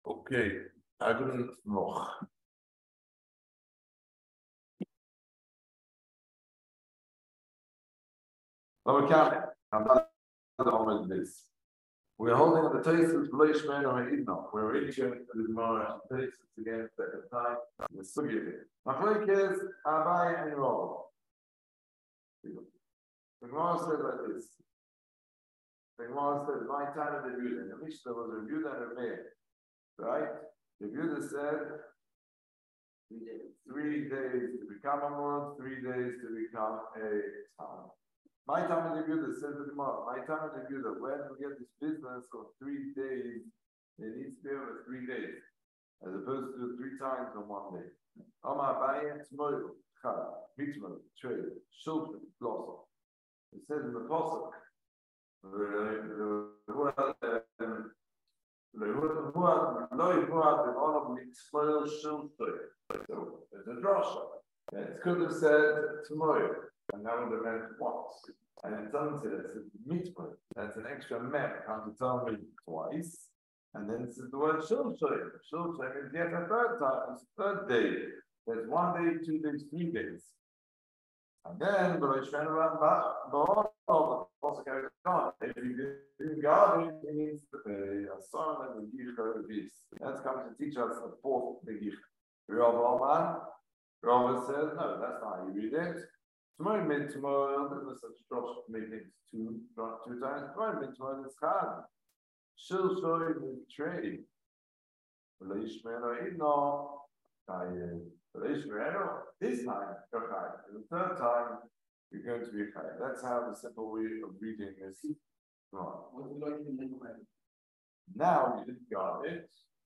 Okay, eigenlijk nog. Maar we gaan met this. We're holding the tastes relation or Idno. We're reaching the more tastes again second time. The Sugit. Machlekes Abai and Roll. The Gemara said like this. The Gemara said, my time of the Yehuda. The Mishnah was a Yehuda and a Meir. Right? The Yehuda said 3 days to become a month, 3 days to become a town. My time in the Yehuda says the Gemara. My time in the Yehuda, when we get this business of 3 days, it needs to be over 3 days, as opposed to 3 times on 1 day. Amar Baye Tzmoil, Chal, Mitzvah, Trade, Shulchan, Blossom. It says in the Pasuk, so there's a drasha. It could have said tomorrow, and that would have meant once. And it doesn't say that, it says mitzvah. That's an extra mem. Come to tell me twice. And then it says the word shulchay. Shulchay means yet a third time, it's third day. There's 1 day, 2 days, 3 days. And then the Rosh Hashanah if you didn't guard it, it means to pay a son and the Yichah Vis. That's coming to teach us the fourth Megich. Rav Oman, Rav says, no, that's not how you read it. Tomorrow mid-tomorrow, there's such drosh making two times. Tomorrow mid-tomorrow is Chad. Shil shoy mid-trade. Relation no. This time, the third time, you're going to be Chai. That's how the simple way of reading is. Now you didn't guard it.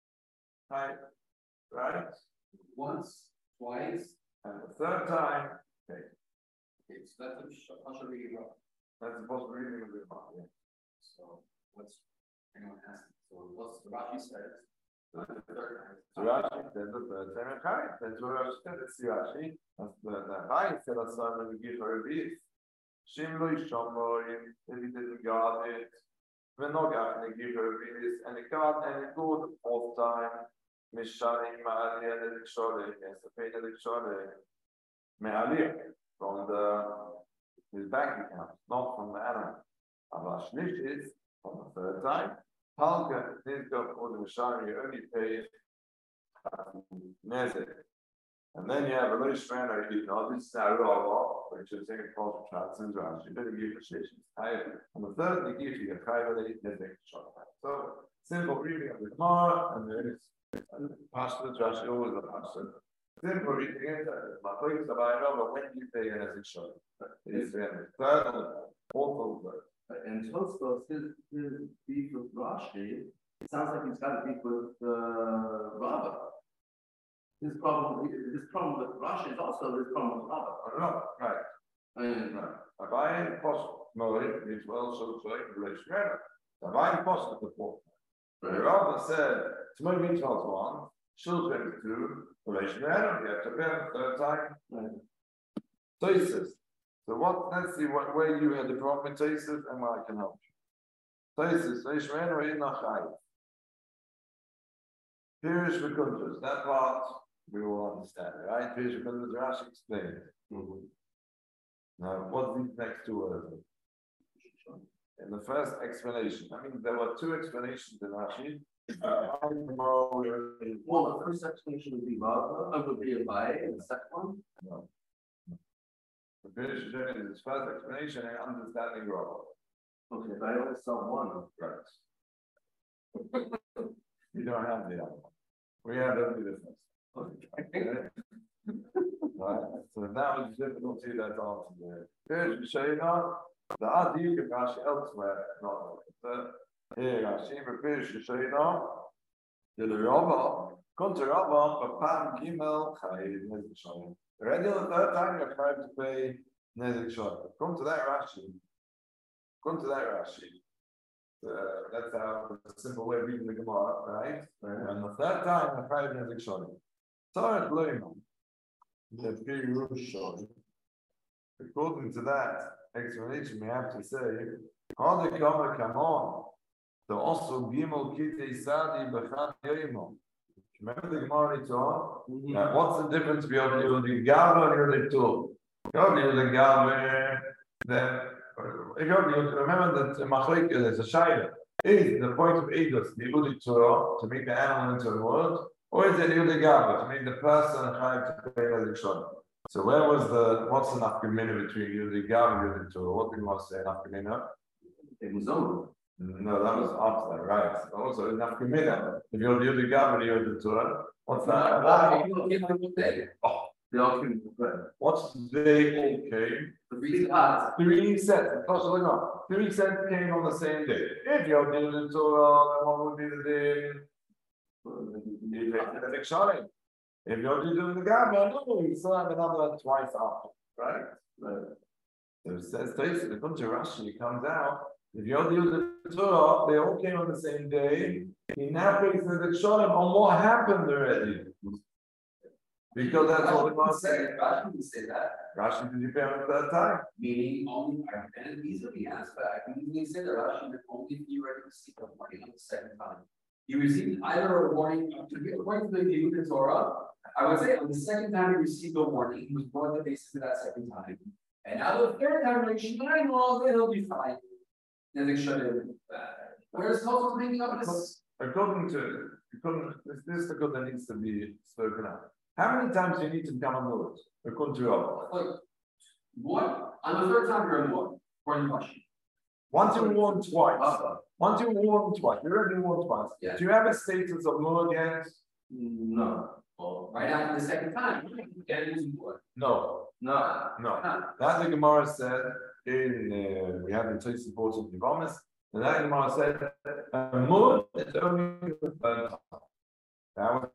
Right? Once, twice, and the third time. Okay. So that's a partial reading of That's a partial reading of the Gemara. Yeah. So what's anyone asking? So what's the Rashi says? So Rashi says the third time Chai. That's what Rashi said. It's Rashi. That's the Chai said a son and give her a beef. Shimloi Shomorim, if he didn't guard it. Venogach and give her a beef, and it got and it go the fourth time. Misharim Ma'aliyah Nedikshore, yes, the pay Nedikshore. Me'aliyah, from his bank account, not from the animal. Avashnish is from the third time. Palka, Nizgah, or the Misharim, you only pay Nezek. And then you have a little strand of Yidno, this is Arava, which is taking false transcends around. You better give a shishis. On the third, you give you a Chayva, Nezek, so, simple reading of the Gemara, and there is Pastor Josh always a pastor. Simple reading it. My place of I know when you pay an as it should. It is the third on the fourth over. And Tosfos, his beef with Rashi, it sounds like he's got a beef with Rava. His problem with Rashi is also his problem with Rava. I don't know, right. I buy in possible. No, it means well, so in relation to I buy in possible the fourth. The Rava said, tomorrow means not one, she'll take it to relation to Adam. You have to pay the third time. So he says, so what, let's see what way you had the problem with Taisus and where I can help you. Taisus, relation to Adam, in Nachai. Pirish Bekuntas, that part we will understand, right? Pirish Bekuntas, Rashi explained. Now, what's these next two words? In the first explanation, I mean, there were two explanations in Rashi. Well, the first explanation would be Rava, would be a Abai, and the second one? No. The British is his first explanation and understanding Rava. Okay, but I only saw one. Right. You don't have the other one. We have only the first. Okay. Right. So that was the difficulty that's answered there. British Shayna. The Adi can Rashi elsewhere, not here Rashi, but Pirish Shayna, the Rava, come to Rava, but Pam Gimel Chayiv Nezek Shoyim. Already the third time you're trying to pay Nezek Shoyim. Come to that Rashi. That's how the simple way of reading the Gemara, right? And the third time you're trying to Nezek Shoyim. Torah Loimon, the Pirush Shoyim. According to that explanation, we have to say, come on. So also Gimel Kitei Sadi B'Chan Yoimo. Remember the Gemara Torah? What's the difference between Yehudi Gavra and Yehudi Tur? Yehudi Gavra, then remember that Machlik is a Shaila. Is the point of Eidos the Yehudi Torah to make the animal into a word, or is it Yehudi Gavra to make the person Chayav to pay Nezik Shalom? So what's the nafkamina between Yehudi Gavra and Yehudi Torah? What did you say nafkamina? It was over. No, that was after that, right? Also, nafkamina. If you're Yehudi Gavra and Yehudi Torah, what's that? What's they all came? 3 sets. 3 sets came on the same day. If you're Yehudi Torah, then what would be the day? The next Shalim. If you're doing the Gavra, no, you still have another twice after, right? So it says, according to Rashi, it comes out, if you're doing the Torah, they all came on the same day. He now brings the Shalom on what happened already. Because that's what the Gemara said. Rashi didn't say that. Rashi did you pay him at that time? Meaning only, and these are the aspect. He said that Rashi that only if you already received a warning on the second time. You received either a warning according to the Yehudi Torah. I would say on the second time he received a warning, he was born the basis of that second time. And now the third time, like Shemaim, well, then he'll be fine. Then they shut it. Whereas Tosfos making up this. According to this is the good that needs to be spoken out. How many times do you need to become a mullah? According to Rabbi. Like, one, on the third time you're a mullah, according to question. Once you warn twice. Once you warn twice, you already warned twice. Yeah. Do you have a status of mullah yet? No. Well, right after the second time, you get into mullah. No. That the Gemara said in we have in two supports of Nivamis, and that Gemara said mullah is only the third time. That was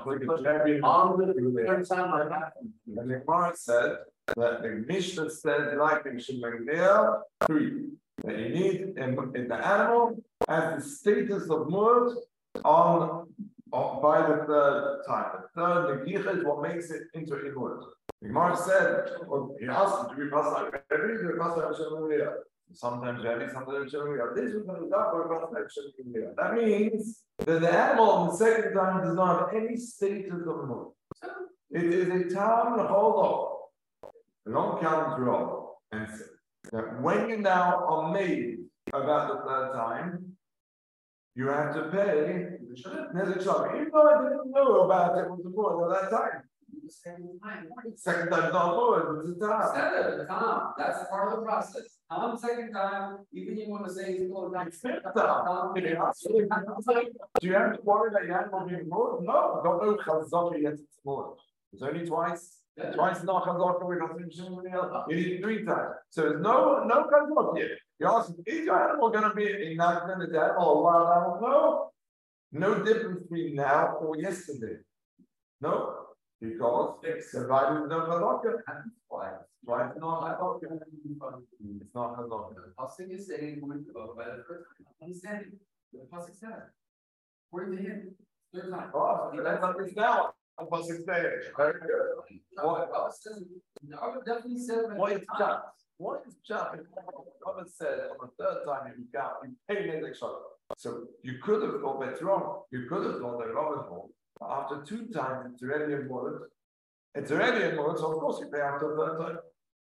On the third time I happened. and the Gemara said that the Mishnah said like in Shemagneil 3 that you need in the animal as the status of mud on by the third time. The third negicha is what makes it into a mud. The Gemara said, well, he asked him to be passed like every, to be passed like Shemagneil. Sometimes Rabbi, sometimes Shemagneil. This was going to go passed like Shemagneil. That means that the animal on the second time does not have any status of mud. It is a tam l'chol long count draw, and so that when you now are made about the third time, you have to pay Nezik Shalom. Even though I didn't know about it was more at that time. Second time is not more, it's a time. That's part of the process. Second time, even you want to say it's more than Do you have to worry that your animal being more? No, don't know Chazaka yet it's more. It's only twice. Yeah. Twice not Chazaka with you need 3 times. So there's no Chazaka yet. You ask, is your animal going to be a non-committed animal or a wild animal? No. No difference between now or yesterday. No. Because surviving with no Chazaka. Twice not Chazaka. It's not Chazaka. The Pasuk is saying by the first time. Understanding. The Pasuk said. According to him, third time. Oh, that's understand. What's it say? Very good. What definitely said What is just? What is just? Robert said on the third time you pay Nezik Shalom. So you could have thought that's wrong. You could have thought that Robert wrong. But after 2 times, it's already a mullet. It's already a mullet, so of course you pay after the third time.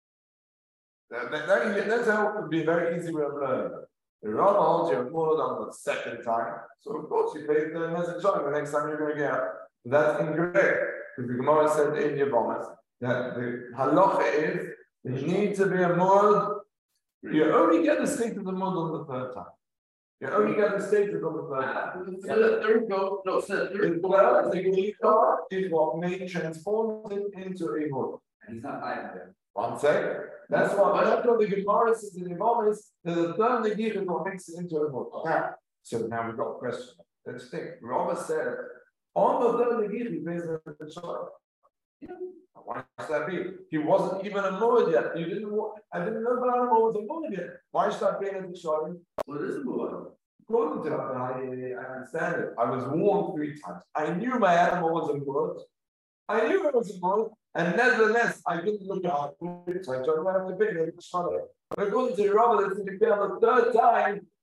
That's how it would be a very easy way of learning. The Rama holds you a mullet on the second time, so of course you pay the Nezik Shalom the next time you're going to get. That's incorrect, because the Gemara said in Yavamas that the halacha is that you need to be a mud. You only get the state of the mud on the third time. You only get the state of the third time. So the third go, no, so the third Well, the Gita is what may transform it into a mud. And he's not hiding there. 1 second. That's what the Gemara says in Yavamas that the third Gita is what makes it into a mud. So now we've got a question. Let's think. Robert said. On the third Negir, he pays the Shalom. Why should that be? He wasn't even a Moed yet. I didn't know that animal was a Moed yet. Why should I pay the Shalom? What is a Moed? According to that, I understand it. I was warned 3 times. I knew my animal was a Moed. I knew it was a Moed. And nevertheless, I didn't look out 3 times. So I don't have to pay the Shalom. But according to Robert, it's to pay on the third time.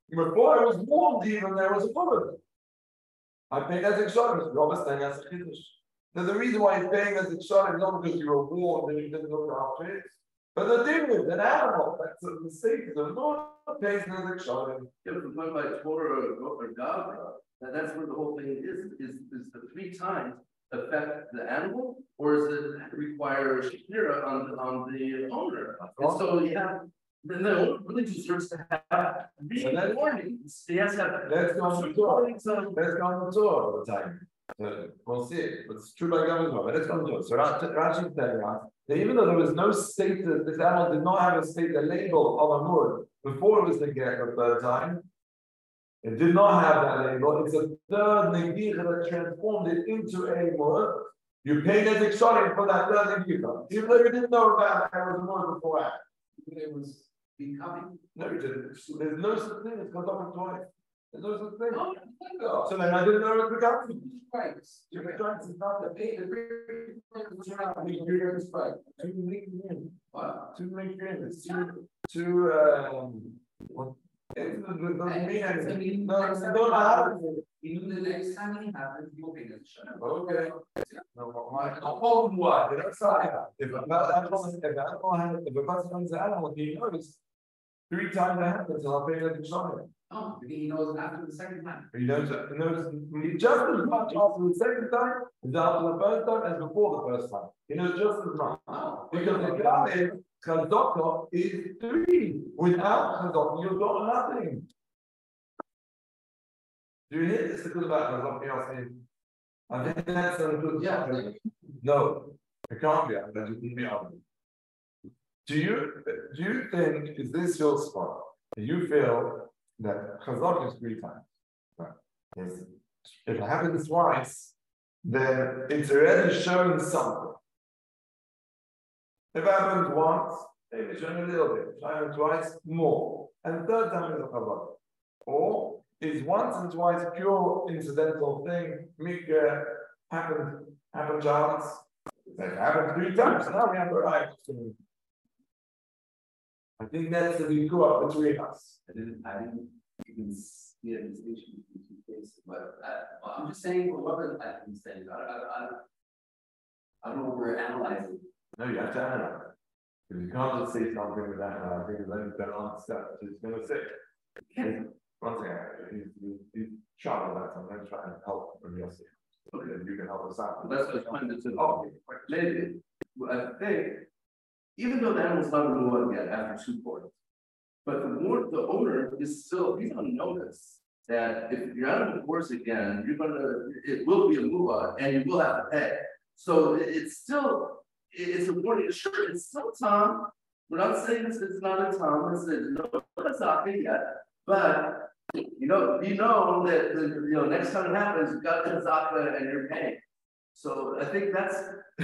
Before I was warned, even there was a problem. I paid as exotic. Robert saying as a kiddush. There's a reason why he's paying as exotic, not because you were warned and you didn't look after it. But the thing with an animal, that's a mistake. The Lord pays as exotic. If we're talking about Torah or God, that's where the whole thing is the 3 times affect the animal, or is it require a shikira on the owner? And so you have, then the owner really deserves to have warnings. He has to have. Let's go on the tour. Let's go on the tour all the time. We'll see it. But it's true by God as well. But let's go on the tour. So Rashi is telling us that even though there was no status, this animal did not have a label of a mud before it was the get the 3rd time. It did not have that label. It's a 3rd negir that transformed it into a mud. You paid as exotic for that 3rd negir. Even though you didn't know about that, it was a mud beforehand. It was becoming. No, you didn't. There's no such thing as conducting twice. There's no such thing. No. So then I didn't know it was becoming. Right. You're trying to stop the big. What? Two links in. Two. It doesn't mean anything. No, it's not happening. Even the next time it happens, you'll pay attention. Okay. No, my problem was the next time if a person owns an animal, he knows 3 times it happens, I'll pay attention. Oh, because he knows after the 2nd time. He knows just as much after the 2nd time as after the 1st time as before the 1st time. He knows just as much. Oh, Because the guy Chazaka is 3. Without Chazaka, you've got nothing. Do you hear this? Because about Chazaka, I think that's a good. Yeah. No, it can't be. That it can be up. Do you think, is this your spot? Do you feel that Chazaka is 3 times? Right. Yes. If it happens twice, then it's already showing something. If it happens once, maybe it's showing a little bit. If it happens twice, more. And 3rd time is a Chazaka. Or is once and twice pure incidental thing, mikra, happened chance. It happened 3 times. Now we have the right. I think that's the vikuah between us. I didn't even see a distinction between 2 cases, but I'm just saying whatever that can say. I don't know what we're analyzing. No, you have to analyze. Because you can't just say something without analyzing, then you don't understand what it's going to say. One thing, he's sharp about something. I'm going to try and help from your side. Okay, you can help us out. That's what I'm trying to do. Maybe, I think, even though the animal's not going to move yet after 2 points, but the owner is still, he's going to notice that if your animal pours again, it will be a move and you will have to pay. So it's a warning. Sure, it's still time. We're not saying it's not a time. It's no chazaka yet, but you know that next time it happens, you've got chazaka and you're paying. So I think that's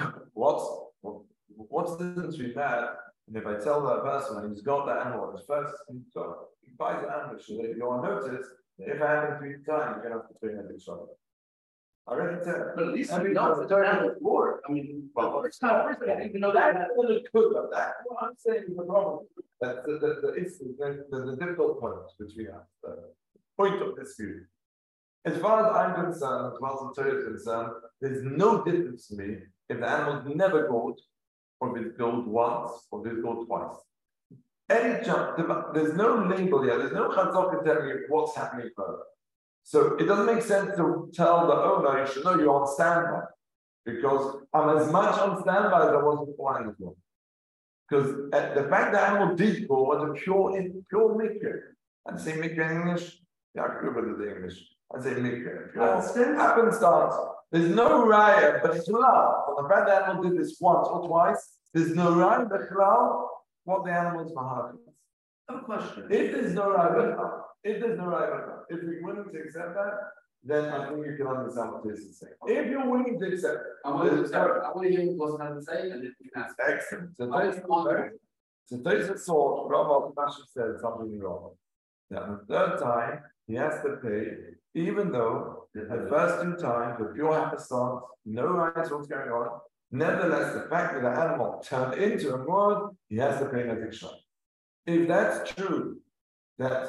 what's the difference between that? And if I tell that person and he's got that animal, his first he buys the animal, so that you'll notice that if it happens 3 times, you're gonna have to pay a big shot. I already tell. But at least we know the animal board. I mean, first time, I didn't even know that. That what I'm saying is the problem. That the difficult point between us, the point of dispute. As far as I'm concerned, as far as the Torah is concerned, there's no difference to me if the animal's never gored, or if it's gored once, or if it's gored twice. Any jump, there's no label here, there's no chazaka telling you what's happening further. So it doesn't make sense to tell the owner, you should know you're on standby. Because I'm as much on standby as I was beforehand as well. Because the fact that animal did go was a pure mikra. I'd say mikra in English. Yeah, I could remember the English. I'd say mikra. Happenstance. There's no raya, but it's love. But the fact that animal did this once or twice, there's no raya, but halal, what the animal is mahar. I have a question. If there's no raya, if you're willing to accept that, then I think you can understand what this is saying. If you're willing to accept it, I want to hear what Gosman say, and then you can ask. Excellent. So Tosfos thought Rav Ashi said something wrong. Now, the 3rd time he has to pay, even though the first 2 times the pure happenstance, no rights, what's going on. Nevertheless, the fact that the animal turned into a mud, he has to pay an addiction. If that's true, that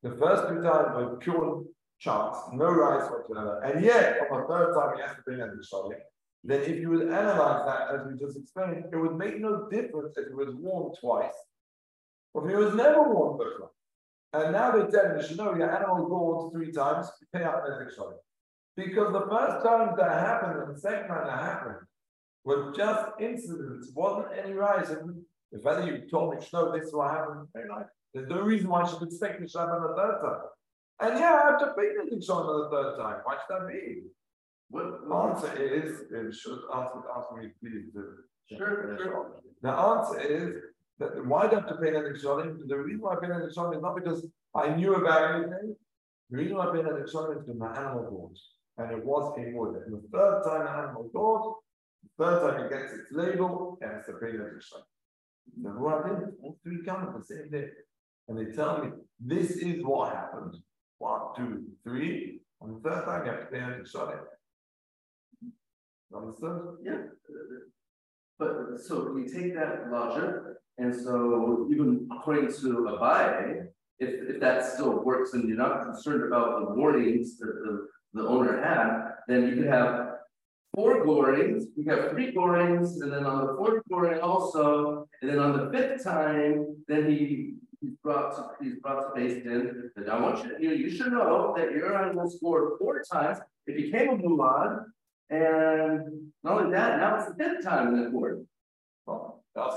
The first 2 times were pure chance, no rise whatsoever, and yet on the 3rd time he has to bring in the Shalim. Then if you would analyze that, as we just explained, it would make no difference if it was worn twice, or if it was never worn before. And now they tell you should know your animal gored 3 times, pay out Nezek Shalim. Because the first time that happened and the second time that happened were just incidents, wasn't any rise. And if either you told me, no, this is what happened, very nice. There's no reason why I should expect me to happen the 3rd time. And yeah, I have to pay the Shalim the 3rd time. Why should that be? What the answer is, it should ask me please. Sure. The answer is that why do I have to pay the Shalim? The reason why I pay the Shalim is not because I knew about anything. The reason why I pay the Shalim is because my animal gored. And it was a wood. And the 3rd time the animal gored, the 3rd time it gets its label, and it's the pay the Shalim. The who I did, all 3 come at the same day. And they tell me, this is what happened. 1, 2, 3. On the 3rd time, you have to pay the Shalim. Understood? Yeah. But so we take that logic, and so even according to Abaye, if that still works and you're not concerned about the warnings that the owner had, then you could have 4 gorings, you have 3 gorings, and then on the 4th goring also, and then on the 5th time, then he's brought to Beis Din. And I want you should know that your animal scored 4 times. It became a mulad. And not only that, now it's the 5th time in the court. Well, that's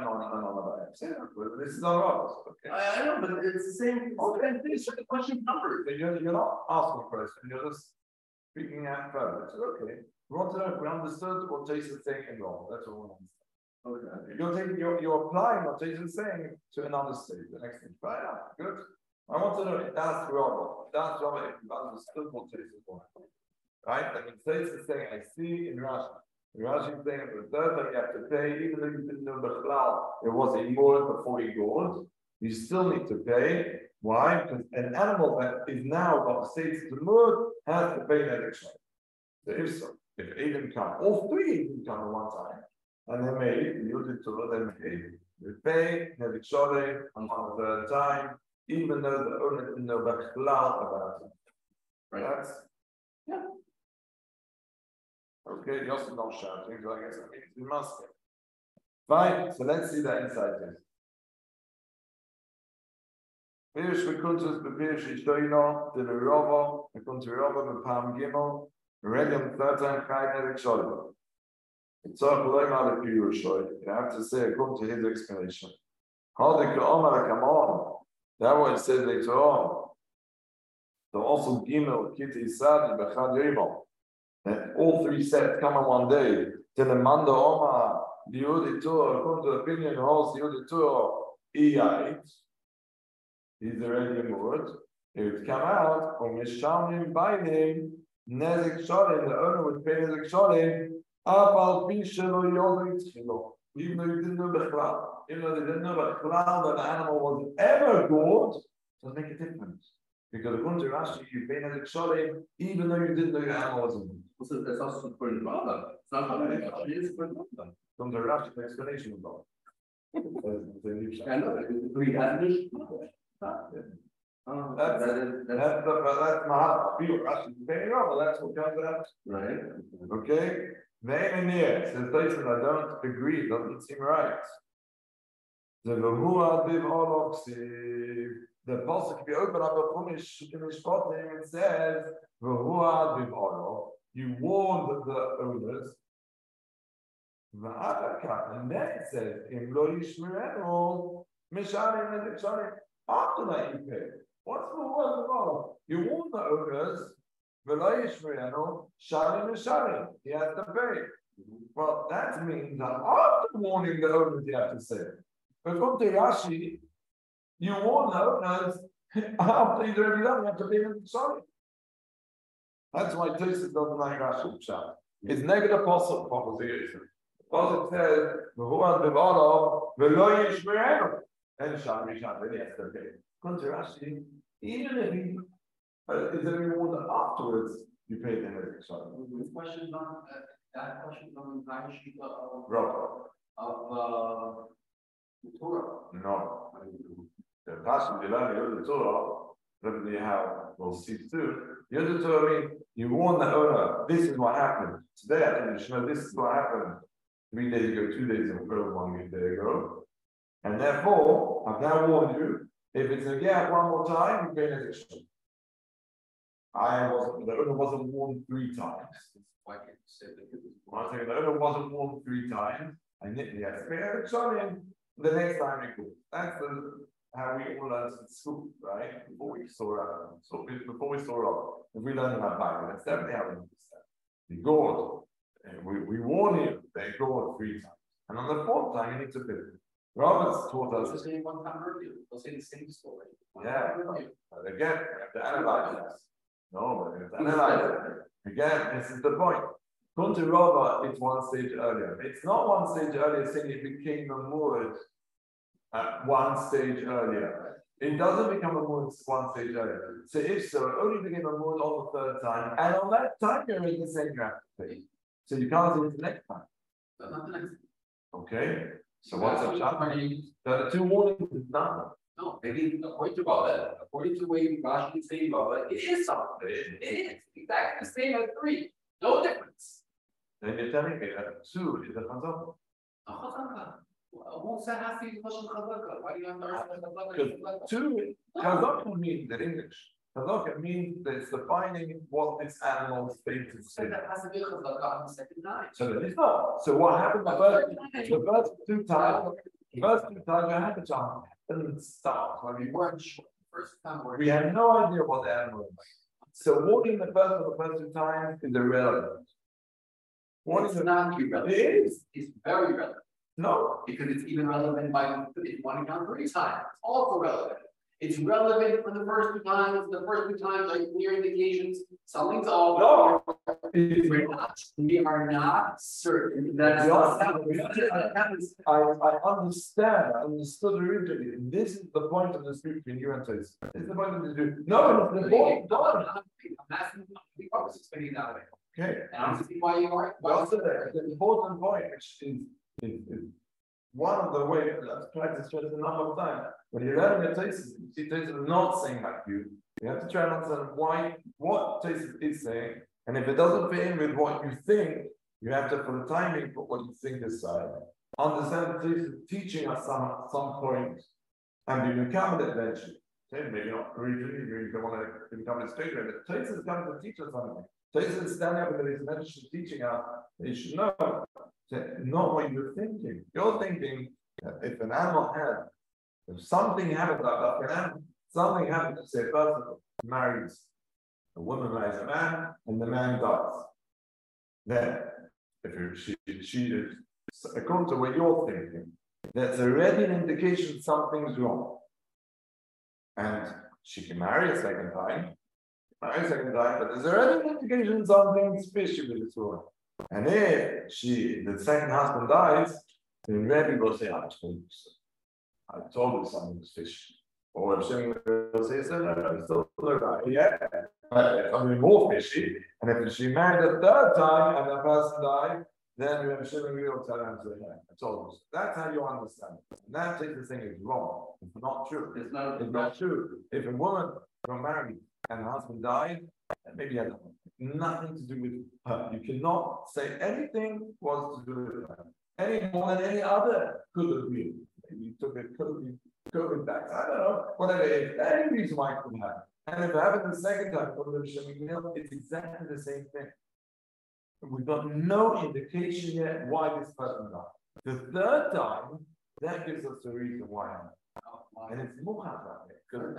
this is not us. Okay. I know, but it's the same. Okay, it's just a question of numbers. You're not asking a question, you're just speaking out further. So, okay. We want to know if we understood what Jason is saying in wrong. That's all we understand. Okay. You're applying what Jason is saying to another state. The next thing. Right now, good. I want to know if that's wrong. That's wrong if you understood what Jason is saying. Right? I mean, Tzitz is saying, I see in Rashi. Rashi is saying, the 3rd time you have to pay, even though you didn't know Bechlal, it was a more before you gored, you still need to pay. Why? Because an animal that is now got the states to move has to pay that extra. So if 8 didn't come, all 3 didn't come at one time, and they made, you did to them, you pay, have it shorted on the 3rd time, even though the owner didn't know Bechlal about it. Right? That's, yeah. Okay, you're also not shouting, so I guess that means you must be. Fine, so let's see that inside this. Pirish Vikuntus, Pirish Ishtoino, the Rova, Vikuntus Rova, the Palm Gimel, Regan 3rd time, Chai Nedek Sholva. It's all below my Pirish. You have to say, according to his explanation. Hadik Omar Kamon, that what it says later on. So also Gimel, Kitty Sadi, Bechad Yibon. And all 3 sets come on one day. Till the Manda Oma, the Uditur, according to the opinion holds the Uditur, Iyait. He's already a word. It would come out from Mishamim by name, Nezek Shalim, the owner would pay Nezek Shalim, Apal Pishelo Yodritzchilo. Even though you didn't know Bechlal, even though they didn't know Bechlal that the animal was ever gored, it doesn't make a difference. Because according to Rashi, you pay Nezek Shalim, even though you didn't know your animal was gored. So that's also for the brother. It's not for the brother. It is for the brother. From the Rashi, the explanation about it. I know. We had this. That's Mahat. That's what comes out. Right. Okay. Name and near says Tyson, I don't agree. It doesn't seem right. The Vahua Div Oloxi. The pasuk we open up a Chumash in Mishpatim and says Vahua Div Olox. You warned the owners. And then it says, "Im lo yishmerenu, mishalim nezek shalim." After that, you pay. What's the word of you warn the owners, "V'lo yishmerenu, shalim mishalim." He has to pay. Well, that means that after warning the owners, you have to say. But according to Rashi, you warn the owners after he's already done. You have to pay them shalim. That's why Tosfos doesn't like Rashi Pshat. It's negative possible proposition. Pasuk says, "V'huad b'v'olav v'lo yishmerenu," and Shami Sham. Then he has to pay. According to Rashi, even if he is a reward afterwards, you pay the Nezek Shalim. This question on that question on the Shita of the Torah. No. The passage you learn in the Torah Whatever you have, we'll see too. The other two, I mean, you warn the owner, this is what happened. Today, I think you should know this is what happened 3 days ago, 2 days ago, 1 day ago. And therefore, I've now warned you, if it's a gap one more time, you pay an addition. The owner wasn't warned 3 times. Why can't you say that it was One thing, the owner wasn't warned 3 times. I knit the estimate, the next time we go. That's how we all learned in school, right? Before we saw out. So before we saw out, if we learn about Bible, that's definitely how we understand. We go, and we warn you, they go 3 times. And on the 4th time, you need to build. Roberts taught us. Just saying one time earlier, they'll say the same story. Yeah. But again, we have to analyze this. No, but we have to analyze it. Again, this is the point. According to Robert, it's 1 stage earlier. It's not 1 stage earlier saying it became a Mu'ud at 1 stage earlier. It doesn't become a Mu'ud 1 stage earlier. So if so, it only became a Mu'ud on the 3rd time. And on that time, you're in the same draft phase. So you can't do it the next time. But not the next. Okay. So what's the shot? The 2 warnings is nothing. No, maybe according to Baba, according to the way Rashi is saying Baba, it is something. It is exactly the same as 3. No difference. Then you're telling me that 2 is a chazaka. Who said has to use chazaka? Why do you have to understand Because 2 chazaka means in English. Chazaka means that it's defining what this animal's status is. So that has to be chazaka on the 2nd time. So then it's not. So what happened the first 2 times? The first 2 times I had the child. It didn't start when we weren't sure. First time We had no idea what the animal was. So warning the first 2 times is irrelevant. It's not irrelevant. It is. It's very relevant. No. Because it's even relevant by wanting down 3 times. It's also relevant. It's relevant for the first 2 times. The first 2 times are clear indications. Something's off. No. We are not certain that I understand. I understood originally. This is the point of the dispute between you and Tais. This is the point of the dispute. No, it's the point. I'm asking the purpose of explaining that way. Okay. And I'm asking why you are. Well, so the important point, which is one of the ways I've tried to stress a number of times. When you're learning a thesis, you see thesis is not saying like you. You have to try and understand what thesis is saying, and if it doesn't fit in with what you think, you have to, for the timing, put what you think aside. Understand the thesis teaching us some point, and you become it eventually. Okay, maybe not originally, you don't want to become a speaker, but thesis comes to teach us something. Thesis is standing up and there is mentioned teaching us. You should know that not what you're thinking. You're thinking that if an animal had, if something happened like that, something happened to say a person marries, a woman marries a man, and the man dies. Then, if she is, according to what you're thinking, that's already an indication something's wrong. And she can marry a second time, but there's already an indication something's fishy with this woman. And if the second husband dies, then Rebbe will say, I told you something was fishy. Or if Shimon will say, no, it's still right. Yeah, but something more fishy. And if she married a 3rd time and the person died, then Rebbe Shimon will tell him to say, I told you. That's how you understand it. And that the thing is wrong. It's not true. It's not true. If a woman got married and her husband died, maybe had nothing to do with her. You cannot say anything was to do with her. Any more than any other could have been. Maybe you took it, COVID back. I don't know. Whatever it is. Any reason why it could happen. And if it happened the second time, it's exactly the same thing. We've got no indication yet why this person died. The 3rd time, that gives us the reason why. And it's more because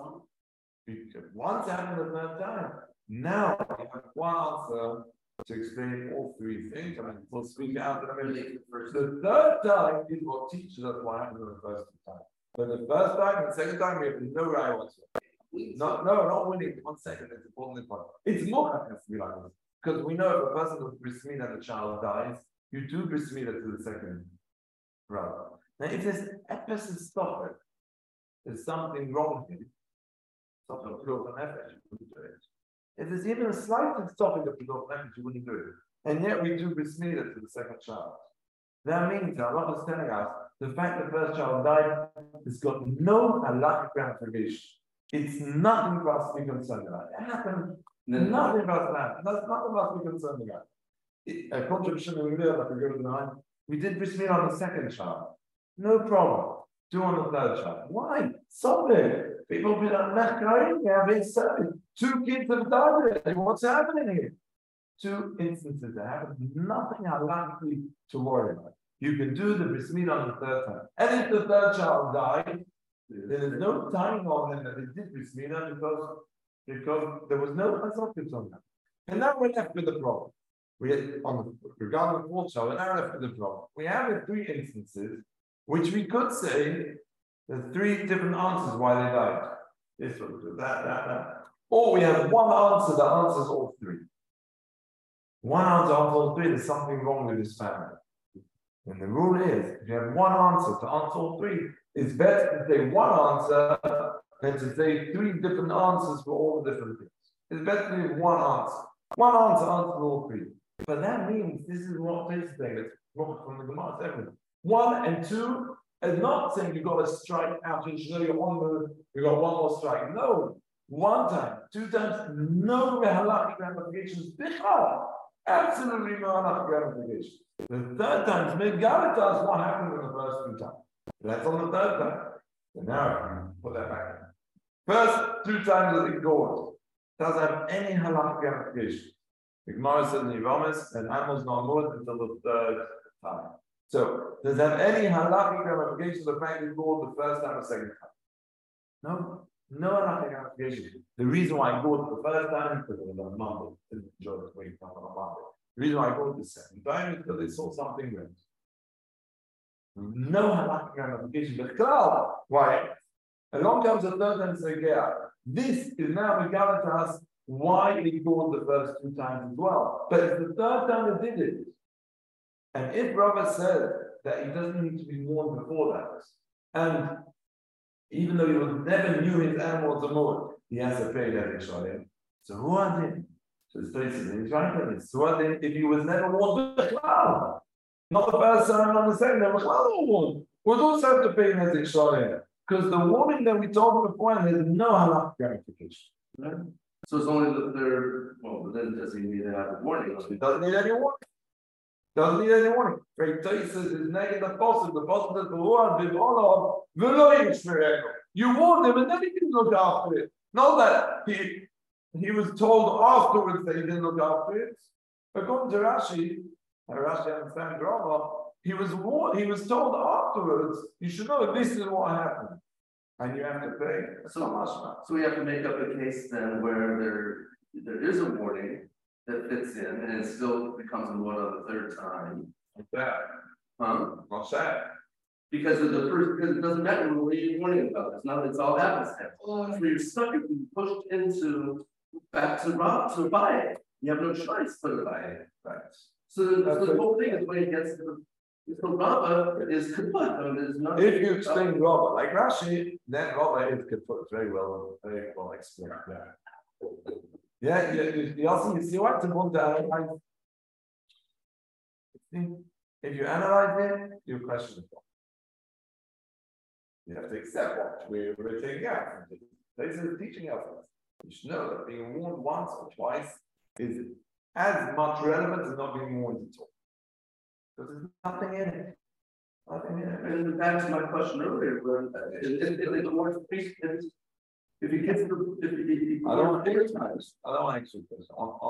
once it happened the 3rd time, now we have one answer to explain all 3 things. I mean, we'll speak out in a minute. The 3rd time is what teaches us what happened the first 2 times. But the 1st time and 2nd time, we have no right whatsoever. Not winning. 1 second, it's important point. It's more has to be like this. Because we know if a person with bris milah and the child dies, you do bris milah to the second brother. Now, if there's episode stop it, there's something wrong here. Something close on effort, you wouldn't do it. If there's even a slight stopping of the effort, you wouldn't do it. And yet we do bris milah to the second child. That means Allah is telling us the fact that the first child died has got no halachic ramification. It's nothing for us to be concerned about. It happened. Nothing for us to happen. That's nothing for us to be concerned about. A contribution we did, like we go to 9. We did bris milah on the second child. No problem. Do on the third child. Why? Something. People be like, two kids have died. What's happening here? 2 instances that happen. Nothing halachically to worry about. You can do the bris milah on the third time. And if the third child died, there's no timing on them that they did bris milah because there was no assumptions on them. And now we're left with the problem. We had, regarding the fourth child, we're now left with the problem. We have in 3 instances, which we could say there's 3 different answers why they died. This one, that. Or we have one answer that answers all 3. One answer answers all 3, there's something wrong with this family. And the rule is, if you have one answer to answer all 3, it's better to say one answer than to say 3 different answers for all the different things. It's better to have one answer. One answer answers all 3. But that means this is what this thing that's brought from the Gemara's evidence. 1 and 2 is not saying you've got to strike out and show you've got one more strike. No. 1 time, 2 times, no halachic ramifications. Absolutely no halachic ramifications. The 3rd time is made us what happened in the first 2 times. That's on the 3rd time. So now put that back in. First 2 times are ignored. Doesn't have any halachic ramifications. The Gemara said in the Yevamis, and animals not more until the 3rd time. So, does it have any halachic ramifications of the fact it's called the first time or second time? No halachic ramifications. The reason why I called it the first time is because it was on Monday. The reason why I called it the second time is because they saw something wrong. No halachic ramifications. But why? Along comes the 3rd time and say, yeah, this is now regarded to us why he called the first 2 times as well. But it's the 3rd time that did it. And if Rava said that he doesn't need to be warned before that, and even though he was never knew his animals are more, he has to pay that Israel. So who are they? So the place is in Israel. So what if he was never warned? Not the first time, not the second time, warned. Would also have to pay that Israel. Because the warning that we told him before, there's no halakhic ramification. Right? So it's only the 3rd, well, then does he need to have a warning? It doesn't need any warning. Doesn't need any warning. Great says is negative the possible. The possible says you warned him and then he didn't look after it. Not that he was told afterwards that he didn't look after it. According to Rashi understands Rava, he was warned, he was told afterwards, you should know this is what happened. And you have to pay. So we have to make up a case then where there is a warning that fits in, and it still becomes a one on the 3rd time. Like that. What's that? Because of the first, because it doesn't matter what you're warning about. It's not. It's all happenstance. So you're stuck if you pushed into back to buy it. You have no choice but to buy it. Right. So the whole thing is when it gets to the Rava is kaput. There's nothing. If you explain Rava like Rashi, then Rava is kaput. Very well explained. Yeah. You also see what to want to analyze. If you analyze it, you question it. You have to accept what we're taking out. This is teaching us. You should know that being warned once or twice is as much relevant as not being warned at all. Because there's nothing in it. And back to my question earlier, if he gets the, I don't want to answer this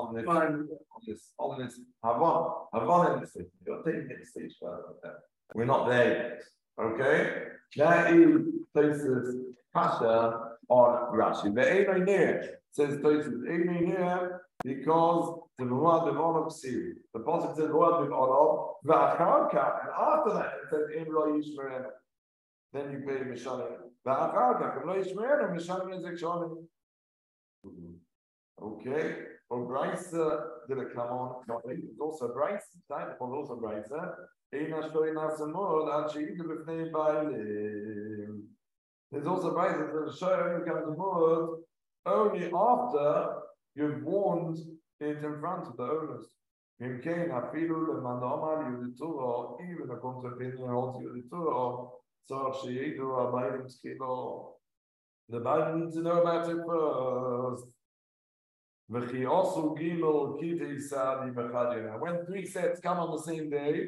on this Havana in the stage. You're taking it a stage further with that. We're not there yet. Okay? That is places Pasha on Rashi. The Eino here says places Eino here because the Muad of Siri. The positive says Muad of Va'acharka, and after that it says Im Lo Yishmerenu. Then you pay Mishalim. Va'acharka, Im Lo Yishmerenu, Mishalim is Ekshalim. Okay. Or Bryce did it come on? No, it's also Bryce. Time for also Bryce. There's also Bryce that show comes to more only after you've warned it in front of the owners. Even according to opinion, also the Torah, so she do a bailim skilo. The Bible needs to know about it first. When 3 sets come on the same day,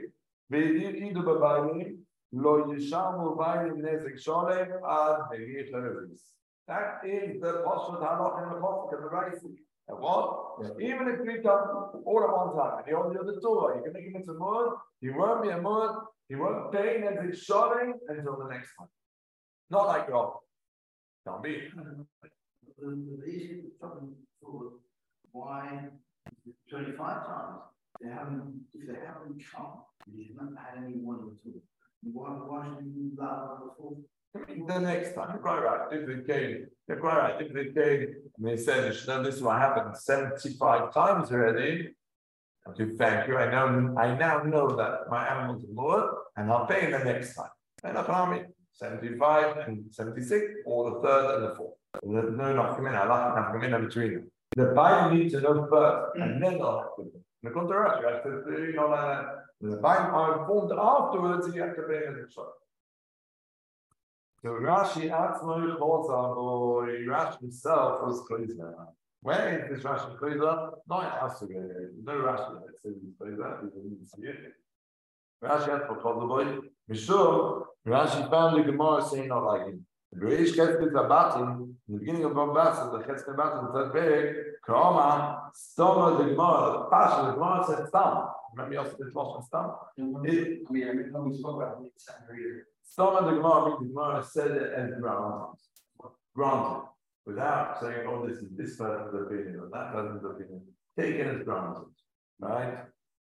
that is the Pashut Halach and the Chofik and the Raisi. And what? Even if we come all at one time and you only do the Torah, you can make him into mud, he won't be a mud, he won't pay Nezek Sholem until the next time. Not like God. Can't be. The issue is why 25 times they haven't, if they haven't come, you haven't had any one or two. Why should you allow before? The next time, you're quite right. Different game. You're quite right. Different game. And they said, you should know this is what happened 75 times already. Okay, thank you. I now know that my animals are more, and I'll pay in the next time. And I 75 and 76, or the third and the fourth. There's no Nafkamin, I like Nafkamin in between them. The Bible needs to know first, and then they'll have to. The contrary, you have to do, the Bible are informed afterwards, you have to pay in the shot. So Rashi Rashi himself was Klizah. Where is this Rashi Klizah? Not in Asuga. No Rashi that says he's Klizah, he didn't see it. Rashi had for Chodloboy. Mishur, Rashi found the Gemara saying not like him. The Bereish Chetzket Zabatim, in the beginning of Bombasa, the Chetzket Zabatim, the third page, Krama, Stoma the Gemara, the Pasha, the Gemara said Stam. Remember you also did Losh and Stam? I know we spoke about it here. Stoma the Gemara means the Gemara said it as granted, without saying, oh, this is this person's opinion or that person's opinion. Taken as granted, right?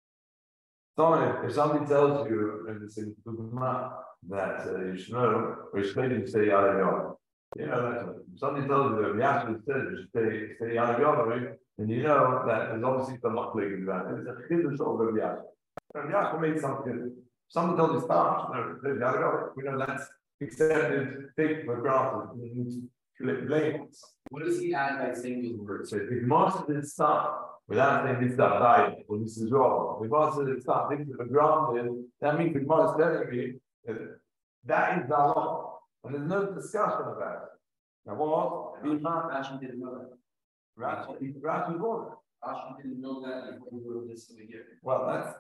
If somebody tells you in the same that you should know, or you should say Yaliyah, you know that if somebody tells you that Yashua says you should say Yaliyah, then you know that there's obviously some muckling in that. It's a chiddush of Yashua. Yashua made something. Somebody told you stop, we know that's accepted, taken for granted, we need to blame it. What does he add by saying those words? So if Moshe didn't stop without saying this stuff died, or this is wrong, if Moshe didn't stop taking it for granted, that means if Moshe is telling me that is the law, and there's no discussion about it. Now what? Rashi didn't know that. Rashi wrote it. Rashi didn't know that before he wrote this in the year. Well, that's.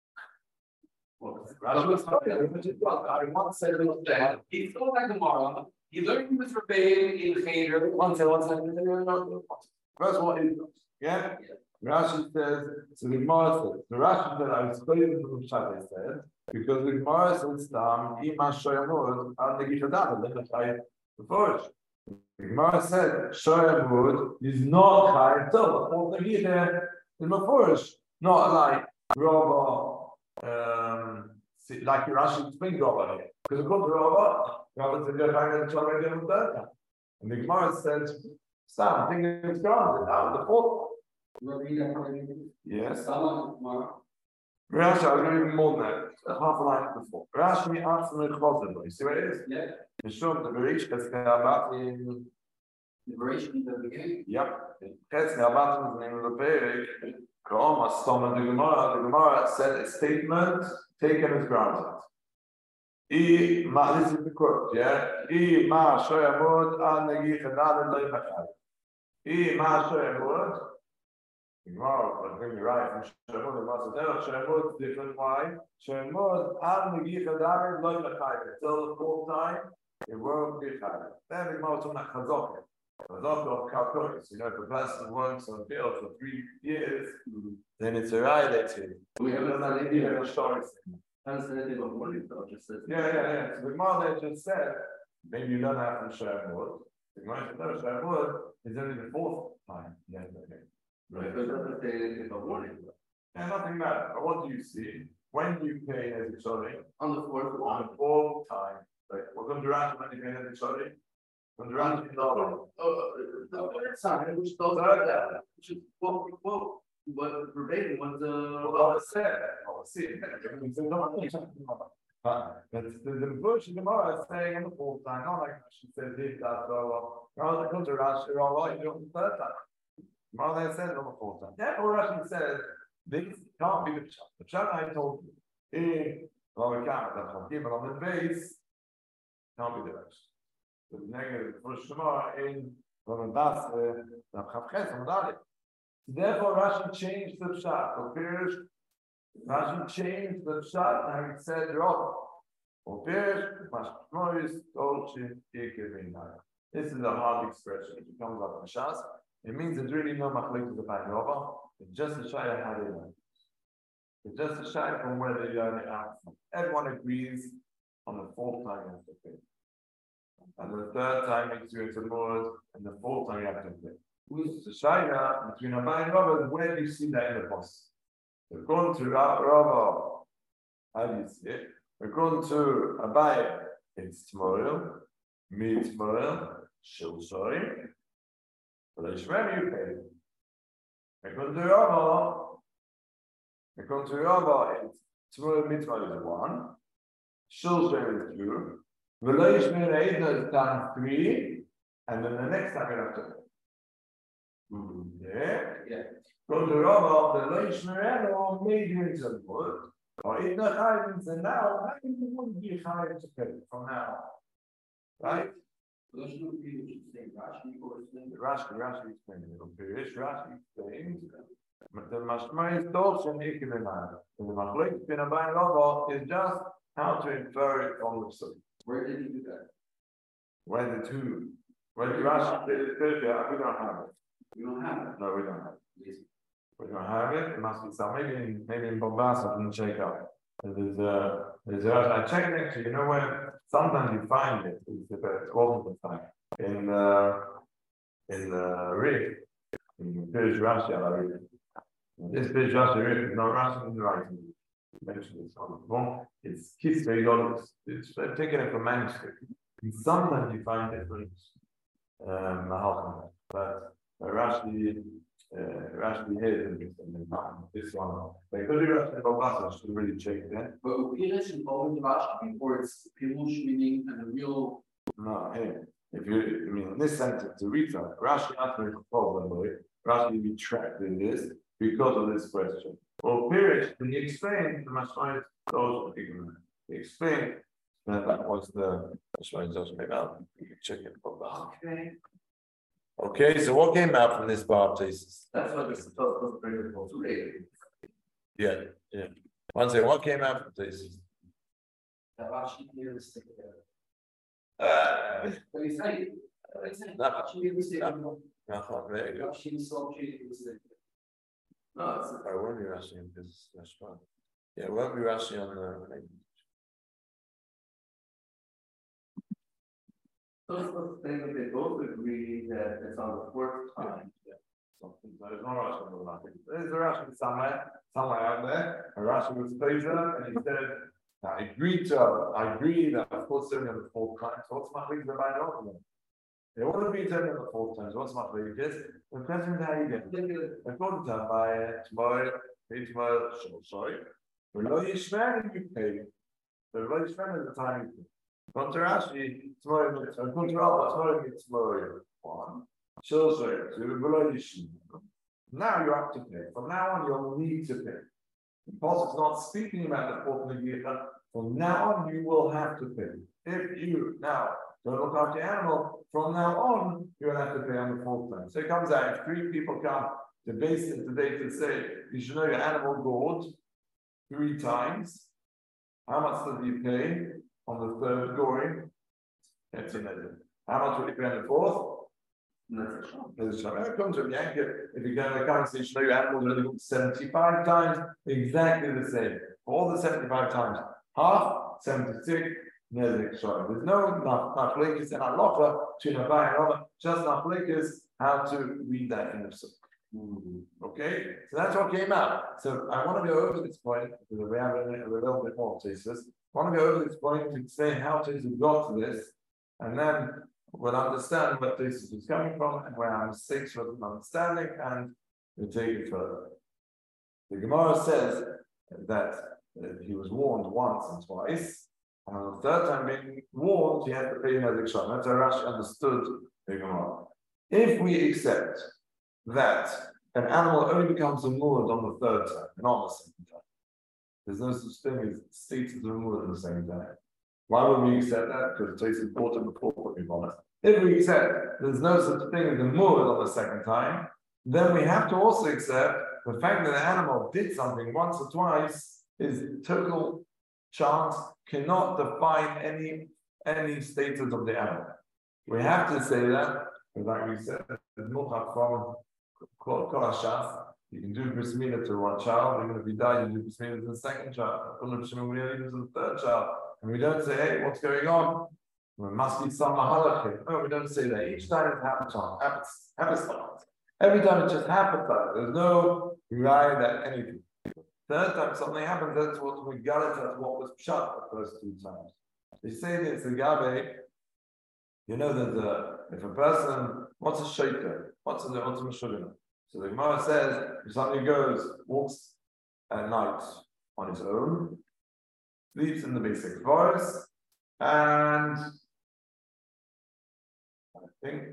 Rashi was talking. I once said that he told that Gemara. He learned he was forbidden in Cheder. One second. First of all, yeah. Rashi says, so the Gemara says, the Rashi said, I was quoting from the Shabbat said, because the Gemara says, Ima Shoyamud, al Negichadam, then the Chai, the first. The Gemara said, Shoyamud is not Chai, so, all the Negichadam is Mefurish, not like Rabba, like Rashi explained Rabba here. Because according to Rabba said, you're Chai, and the Gemara says, Sam, I think it's granted, out of the fourth. Yes. Rashi, I was going even more than that. Half a line before. Rashi answered the Chosel. You see where it is? Yeah. The Shum, the Bereish, about in. The Bereish in the beginning? Yep. About is the name of the Perek. Ka'oma, Stoma, the Gemara said a statement taken as granted. This is the quote, yeah? Ma shoyamud al negich adad loy machad. Ma shoyamud. Tomorrow, but when you're right, Shemud, the Master Derech, Shemud, different why. Shemud, al negich adad loy machad. Until the fourth time, it won't be chayv. Then the Master Derech Chazok. Chazok of Kalkoris. You know, if a person works on the field for 3 years, then it's a right, that's it. We have another idea of stories. Yeah. So the Gemara just said, maybe you don't have to share wood. The Gemara said, no, share wood is only the fourth time. Yeah, okay. Right, but that's a warning. And nothing matters. But what do you see? When you pay as a sorry? On the fourth time. Right. We're going to Rashi when you pay as a sorry. When the Rashi is all the third sign, which goes out that, which is quote. But verbatim was the said. But the Bush in Gemara is saying in the fourth time, not like she said this, that, well. Rather than to Rashi, all right, you do it the third time. Gemara said it on the fourth time. Therefore, Rashi says this can't be the Pshat. The Pshat I told you, on the base, can't be the rest. the negative for Shema in Ramadas, therefore, Rashi changed the pshat. So Pirish, Rashi changed the pshat and he said, Rob, or Pirish, Mashmois, Dolce, Ikevina. This is a hard expression. It comes up in Shas. It means it's really no machlik to the Painova. It's just a shayah had it. It's just a shayah from where they learn it out. Everyone agrees on the fourth time you have to pay. And the third time makes you into Lord, and the fourth time you have to pay. Who's the shayah between Abai and Rabba? Where do you see that in the post? We've gone to Rabba. How do you see it? We've gone to Abai. It's Tmoil, me Tmoil, Shilshoi. But Ishmael you pay. We've gone to Rabba. We've gone to Rabba. It's Tmoil, me Tmoil is 1. Shilshoi is 2. V'lo Ishmael Eidna is done 3. And then the next time you have to pay. Yeah. Go to Rabba, the Leish Mereno made you into the wood, or in the Chayim, and now, how can you want to be Chayim to pay from now on? Right? Rashi explained. Rashi explained it. Rashi explained. But the Mashma is also an Ikevina. The Machlik bin Abai Rabba is just how to infer it from the Sukkah. Where did he do that? Where did who? Where did Rashi did it? We don't have it. We don't have it. No, we don't have it. Yes. We don't have it. It must be some. Maybe in Bombas I didn't check out. There's I checked actually. You know where sometimes you find it. It's all the time in Rick in Pirish Rashi al. This Pirish Rashi Rick is not Rashi in the writing. Mentioned this on the wrong. It's Kisvei Yolos. It's taken it from manuscript. And sometimes you find different but Rashi here is this one. Because Rashi and Bombas should really check that. But Pirish and Owen Rashi, or it's Pirush meaning and the real. No, here. If you, I mean, in this sentence, the reason Rashi after Rashi retracted this because of this question. Or Pirish, when he explained the Mashmai, those ignorant. He explained that was the Mashmai just came out. You can check it. Okay. Okay, so what came out from this bar thesis? That's what this is very difficult to read. Yeah. One second, what came out from thesis? The Rashi here is stick together. But he's saying, Rashi here is stick together. There you go. Rashi is so cheap, it's stick No, it's I won't be rushing on this. That's fine. Yeah, we won't be rushing on the. So let's think that they both agree that it's on the fourth time. Something. So there's no rush on the nothing. There's a Rashi somewhere out there. A Rashi was Peter, and he said, I agree that of course doing it the fourth time. So what's my things about it? They want to be doing it the fourth time. So what's my thing? The question is how you get it. According to tomorrow, sorry. We're not Yishmael you pay. The Lo Yishmael is the time you pay. From Rashi, tomorrow, tomorrow, 1. Now you have to pay. From now on, you'll need to pay. The Apostle is not speaking about the fourth Megillah. From now on, you will have to pay. If you now don't look after your animal, from now on, you'll have to pay on the fourth time. So it comes out, if 3 people come to base it today to say, you should know your animal gored 3 times. How much does you pay on the 3rd goring? That's another. How much will you pay on the 4th? There's a shot. Comes from Yankee. If you go to the currency, you should know your animals are living 75 times, exactly the same. For all the 75 times, half, 76, Nezik shot. There's no nachlikas and halacha between a buy and other, just nachlikas how to read that in the Sukkah. Okay, so that's what came out. So I want to go over this point because we have a little bit more cases. I want to go over this point to explain how to got to this, and then we'll understand what this is coming from and where our mistakes were in understanding, and we'll take it further. The Gemara says that he was warned once and twice, and on the 3rd time being warned, he had to pay Nezik Shon. That's how Rashi understood the Gemara. If we accept that an animal only becomes a muad on the 3rd time, not on the 2nd time, there's no such thing as states of the muad on the same time. Why would we accept that? Because it's important before putting on it. If we accept there's no such thing as a mood on the second time, then we have to also accept the fact that the animal did something once or twice is total chance, cannot define any status of the animal. We have to say that, because like we said, there's muchach from Kol Hashas. You can do bris milah to one child, even if he died, you do bris milah to the second child, even to the third child. And we don't say, hey, what's going on? There must be some mahalach. No, we don't say that. Each time it happens. Every time it just happens. There's no right that anything. Third time something happens, that's what we got it, that's what was shut the first two times. They say this in Gabe, you know that if a person, what's a shaker? What's a meshugana? So the Gemara says, if somebody walks at night on his own, sleeps in the basic forest, and I think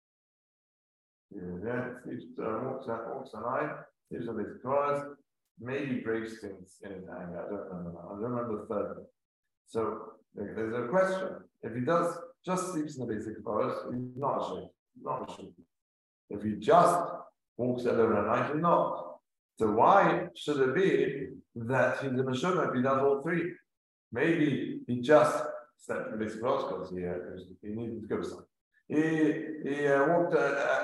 sleeps, walks at night, sleeps in the basic forest, maybe breaks things in his anger. I don't remember now. I don't remember the third one. So there's a question. If he just sleeps in the basic forest, he's not ashamed. Not ashamed. If he just walks alone at night, he's not. So why should it be that he's in a shugah if he does all three? Maybe he just slept in the basic forest because he needed to go somewhere. He walked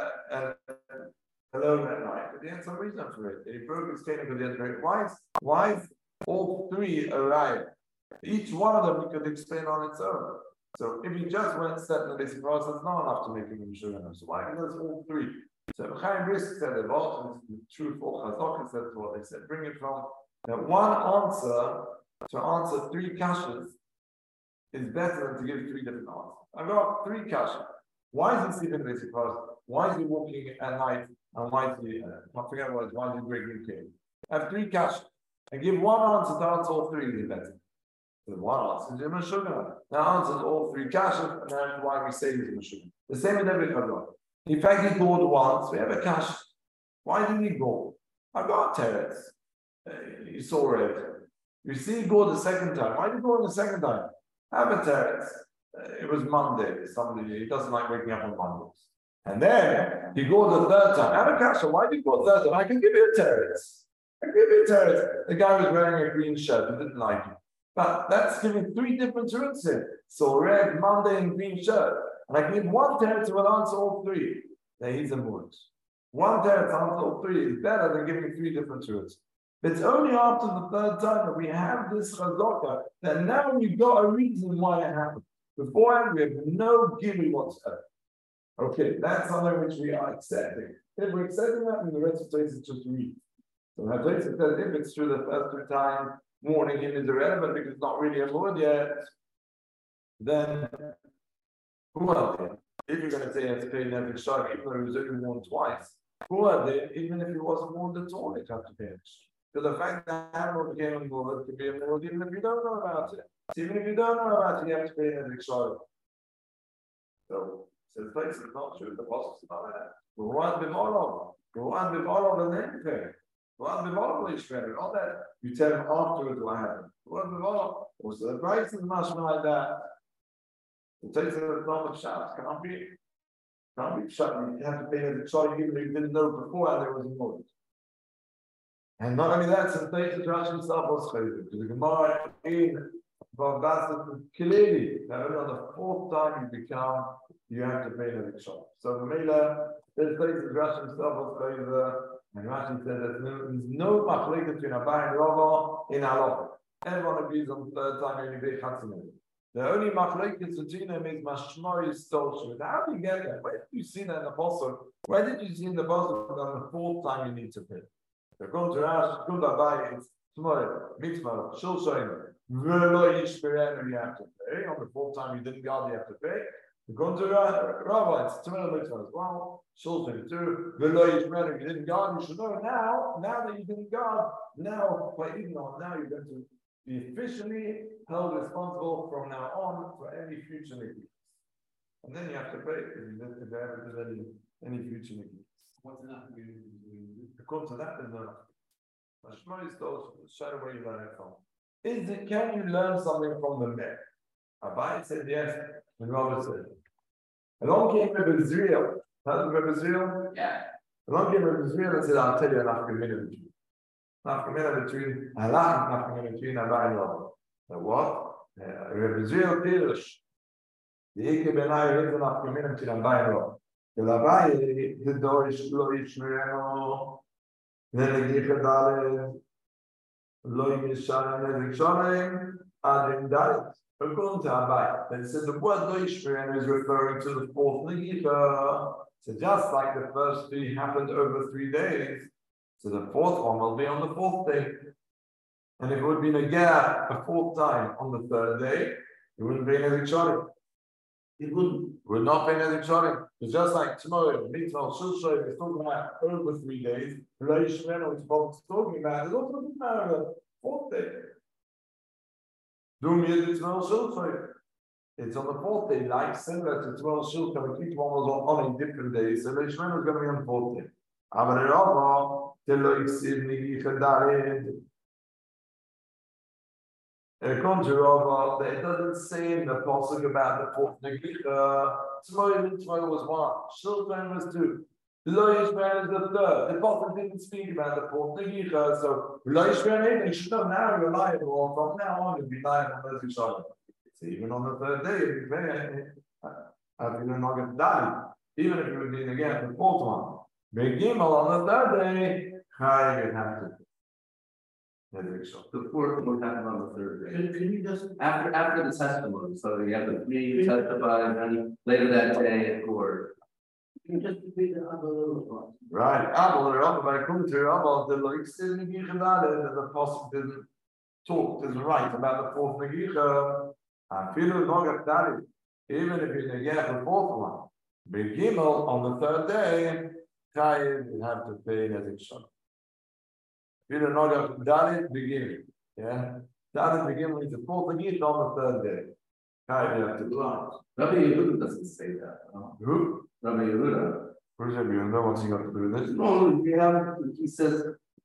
alone at night, but he had some reason for it. He broke his cane because he had very. Why is all three arrived? Each one of them we could explain on its own. So if he just went step in the basic process, it's not enough to make him Meshugana. So why does all three? So Chaim Brisk said a lot, and it's the truth for Chazak said what they said. Bring it from that one answer to answer three kashas is better than to give three different answers. I've got three kashas. Why is he sleeping in the basic process? Why is he walking at night? And why is he, I forget what it is, why is he breaking the cave? I have three kashas. I give one answer to answer all three is better. So one answer is Meshugana. That answers all three kashas, and that's why we say he's Meshugana. The same with every chazak. In fact, he called once, we have a cash. Why did he go? I got teretz. You saw it. You see, he go the second time. Why did he go the second time? Have a teretz. It was Monday. Somebody, he doesn't like waking up on Mondays. And then he goes the third time. Have a cash. Why did he go the third time? I can give you a teretz. I can give you a teretz. The guy was wearing a green shirt. He didn't like it. But that's giving three different teretz. So red, Monday, and green shirt. And I can give one teretz will answer all three. Then he's a mood. One teretz answer all three is better than giving three different teretz. It's only after the third time that we have this chazaka that now we've got a reason why it happened. Beforehand, we have no giving whatsoever. Okay, that's something which we are accepting. If we're accepting that, then the rest of the place is just read. So Hadith says if it's true the first two times, warning him is irrelevant because it's not really a mood yet, then who are they? If you're going to say it's paying every shot, even though he was only warned twice, who are they? Even if he wasn't warned at all, it have to pay it. Because the fact that animal became a mood could be a mood even if you don't know about it. So even if you don't know about it, you have to pay every shot. So the place is not true. The boss is not that. Go on b'volov and then pay. Go on b'volov l'ishmer. All that you tell him afterwards what happened. Go on b'volov. Also the price is much like that. The taste of the normal shots can't be shut. You have to pay the shot even if you didn't know before and there was a mood. And not only that, so the taste of Rashi himself was crazy. Because the Gemara in Bavasat clearly that only on the fourth time you have to pay the shot. So the Mela, this place of Rashi himself was crazy. And Rashi said that there's no machlekes between Abai and Rava in Halacha. Everyone agrees on the third time only be Chatzim. The only machlekes between them is Mashmari Stolshu. How do you get that? Where did you see that in the Apostle? Where did you see in the Apostle that on the fourth time you need to pay? According to Rashi, good Abai, it's tomorrow, mitzvah, shul shoyim, v'lo yishperenu, you have to pay. On the fourth time you didn't guard, you have to pay. According to Rabbi, it's tomorrow mitzvah as well. Shul shoyim too, v'lo yishperenu, you didn't guard, you should know now that you didn't guard, now you're going to be officially held responsible from now on for any future negligence. And then you have to pay if you didn't have any future negligence. What's enough? According to that, there's no. Mashma is told, show where you learn it from. Can you learn something from the myth? Abai said yes, and Robert said. Along came Rebbe Israel. Heard of Rebbe Israel? Yeah. Along came Rebbe Israel and said, I'll tell you an afternoon. Nafkamina between halach and nafkamina between Abai and Rabba. The what? Rebbe Israel Pirush. The Ike Benai is an nafkamina between Abai and Rabba. The Abai, the Dorish, Loish, Mireno, then the Gicha Dalet, Loi Mishan, and the Kshanim, Adin Dalet. According to Abai, then said the word Loish Mireno is referring to the fourth Gicha. So just like the first three happened over 3 days, so the fourth one will be on the fourth day. And if it would be a gap a fourth time on the third day, it wouldn't be an Ezek. It would not be an Ezek. It's just like tomorrow, Mitzvah Shulshay is talking about over 3 days. Reish Meno is talking about is also talking about the fourth day. Doom Mitzvah Shulshay. It's on the fourth day, like similar to 12 Shulshay, each one was on a different day. So Reish Meno is going to be on the fourth day. According to Rava, it doesn't say in the pasuk about the fourth negicha. Tomorrow was one. Shulchan was two. Lo Yishmael is the third. The pasuk didn't speak about the fourth negicha. So Lo Yishmael, you should have now reliable. From now on, you'll be lying on those Yishalim. So even on the third day, you'll be very. You're not going to die. Even if you would be again the fourth one. Big Gimel on the third day, Chai would have to. The fourth one happened on the third day. Can you just after the testimony? So you have the three testify, and then later that day in court. You can just repeat the other right. Abel, by according to Abel, the Loixin Negicha the apostle didn't write about the fourth Negicha. I feel Nogat Dali, even if you negate the fourth one. Big Gimel on the third day. You have to pay as it should. You don't know that Dalit beginning. Yeah. Dalit beginning is the fourth Nagit on the third day. You have to do it. Rabbi Yehuda doesn't say that. Who? Rabbi Yehuda. Where's Rabbi Yehuda? What's he got to do with this? No, he says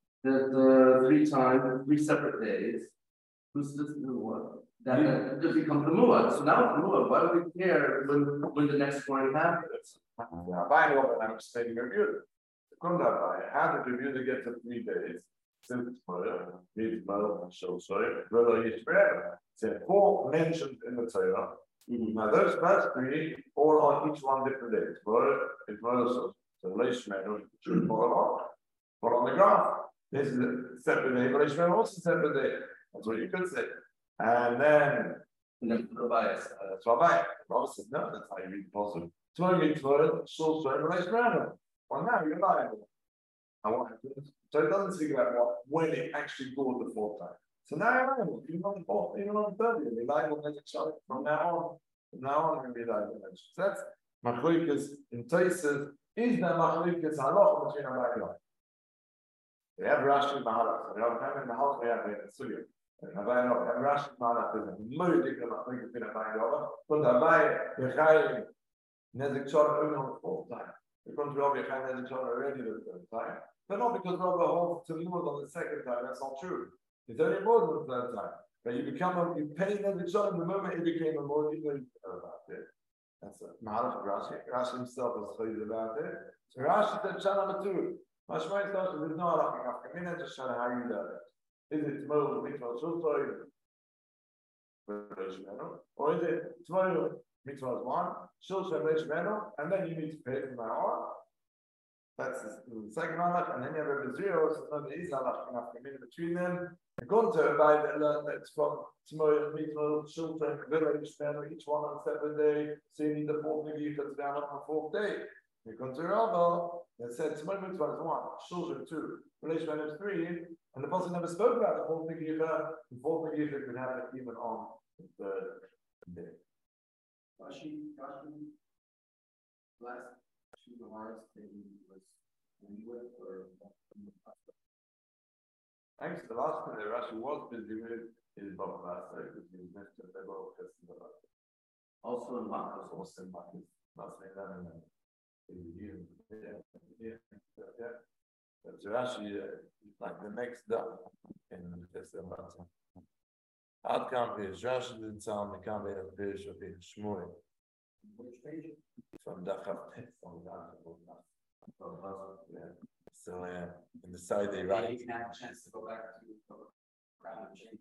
that 3 separate days. Who's this new one? That becomes the muad. So now it's the muad. Why do we care when the next one happens? I know, and I'm stating review. How did review get to 3 days? Since Mitzvah, so sorry, whether he's forever. There are 4 mentioned in the Torah. Now those first 3 all on each one different days. It was so Leishman should follow on. But on the graph, this is a separate day, but Leishman also separate day. That's what you could say. And then that's Rabbi. Rabbi said, no, that's how you read the positive. Tomorrow Mitzvah, so Leishman. Well, now you're liable. So it doesn't speak about when it actually brought the fourth time. So now you're liable. Even on the fourth, even on the third, you'll be liable from now on. From now on, you'll be liable. So that's Machlikas in Taisus. Is there Machlikas halach between Abai and Rabbi? We have Rashi and Mahalach. We have Haman and Mahalach. We have Sugya. Abai and Rabbi. We have Rashi and Mahalach. There's a moedig Machlikas between Abai and Rabbi. But Abai, Yechayim, Nezik Shor only on the fourth time. Because Rabbi Yechayim Nezik Shor already the third time. But not because Rabbi holds to Limud on the second time, that's not true. It's only more than the third time. But you pay Nezik Shor the moment it became a more, you know about it. That's a Mahalach Rashi. Rashi himself was crazy about it. So Rashi said, Shana Matu. Mashmai Rashi, there's no halachah after minute to Shana how you do it. Is it tomorrow Mitzvah Shulshay? Or is it tomorrow Mitzvah 1, Shulshay Reish Meno, and then you need to pay from now on? That's the second halach, and then you have a zero, so there is halachah after minute between them. According to Rabbi, that's from tomorrow Mitzvah Shulshay Reish Meno, each one on a separate day, so you need the fourth Negicha to down on the fourth day. According to Rabbi, that said tomorrow Mitzvah is 1, Shulshay 2, Reish Meno is 3, and the Apostle never spoke about the fourth Negicha. The fourth Negicha could have it even on the third day. Rashi, last two Gemara's thing was with or thanks to the last one that Rashi was busy with is Baba Basa, because he missed it. They were Also in Marcus. Also in Marcus. Last name that yeah. But Rashi like the next day in this Ad kam Pirish Rashi didn't tell me come in a Pirish of Shmuel. From the so in the side they write. You can have a chance to go back to rather change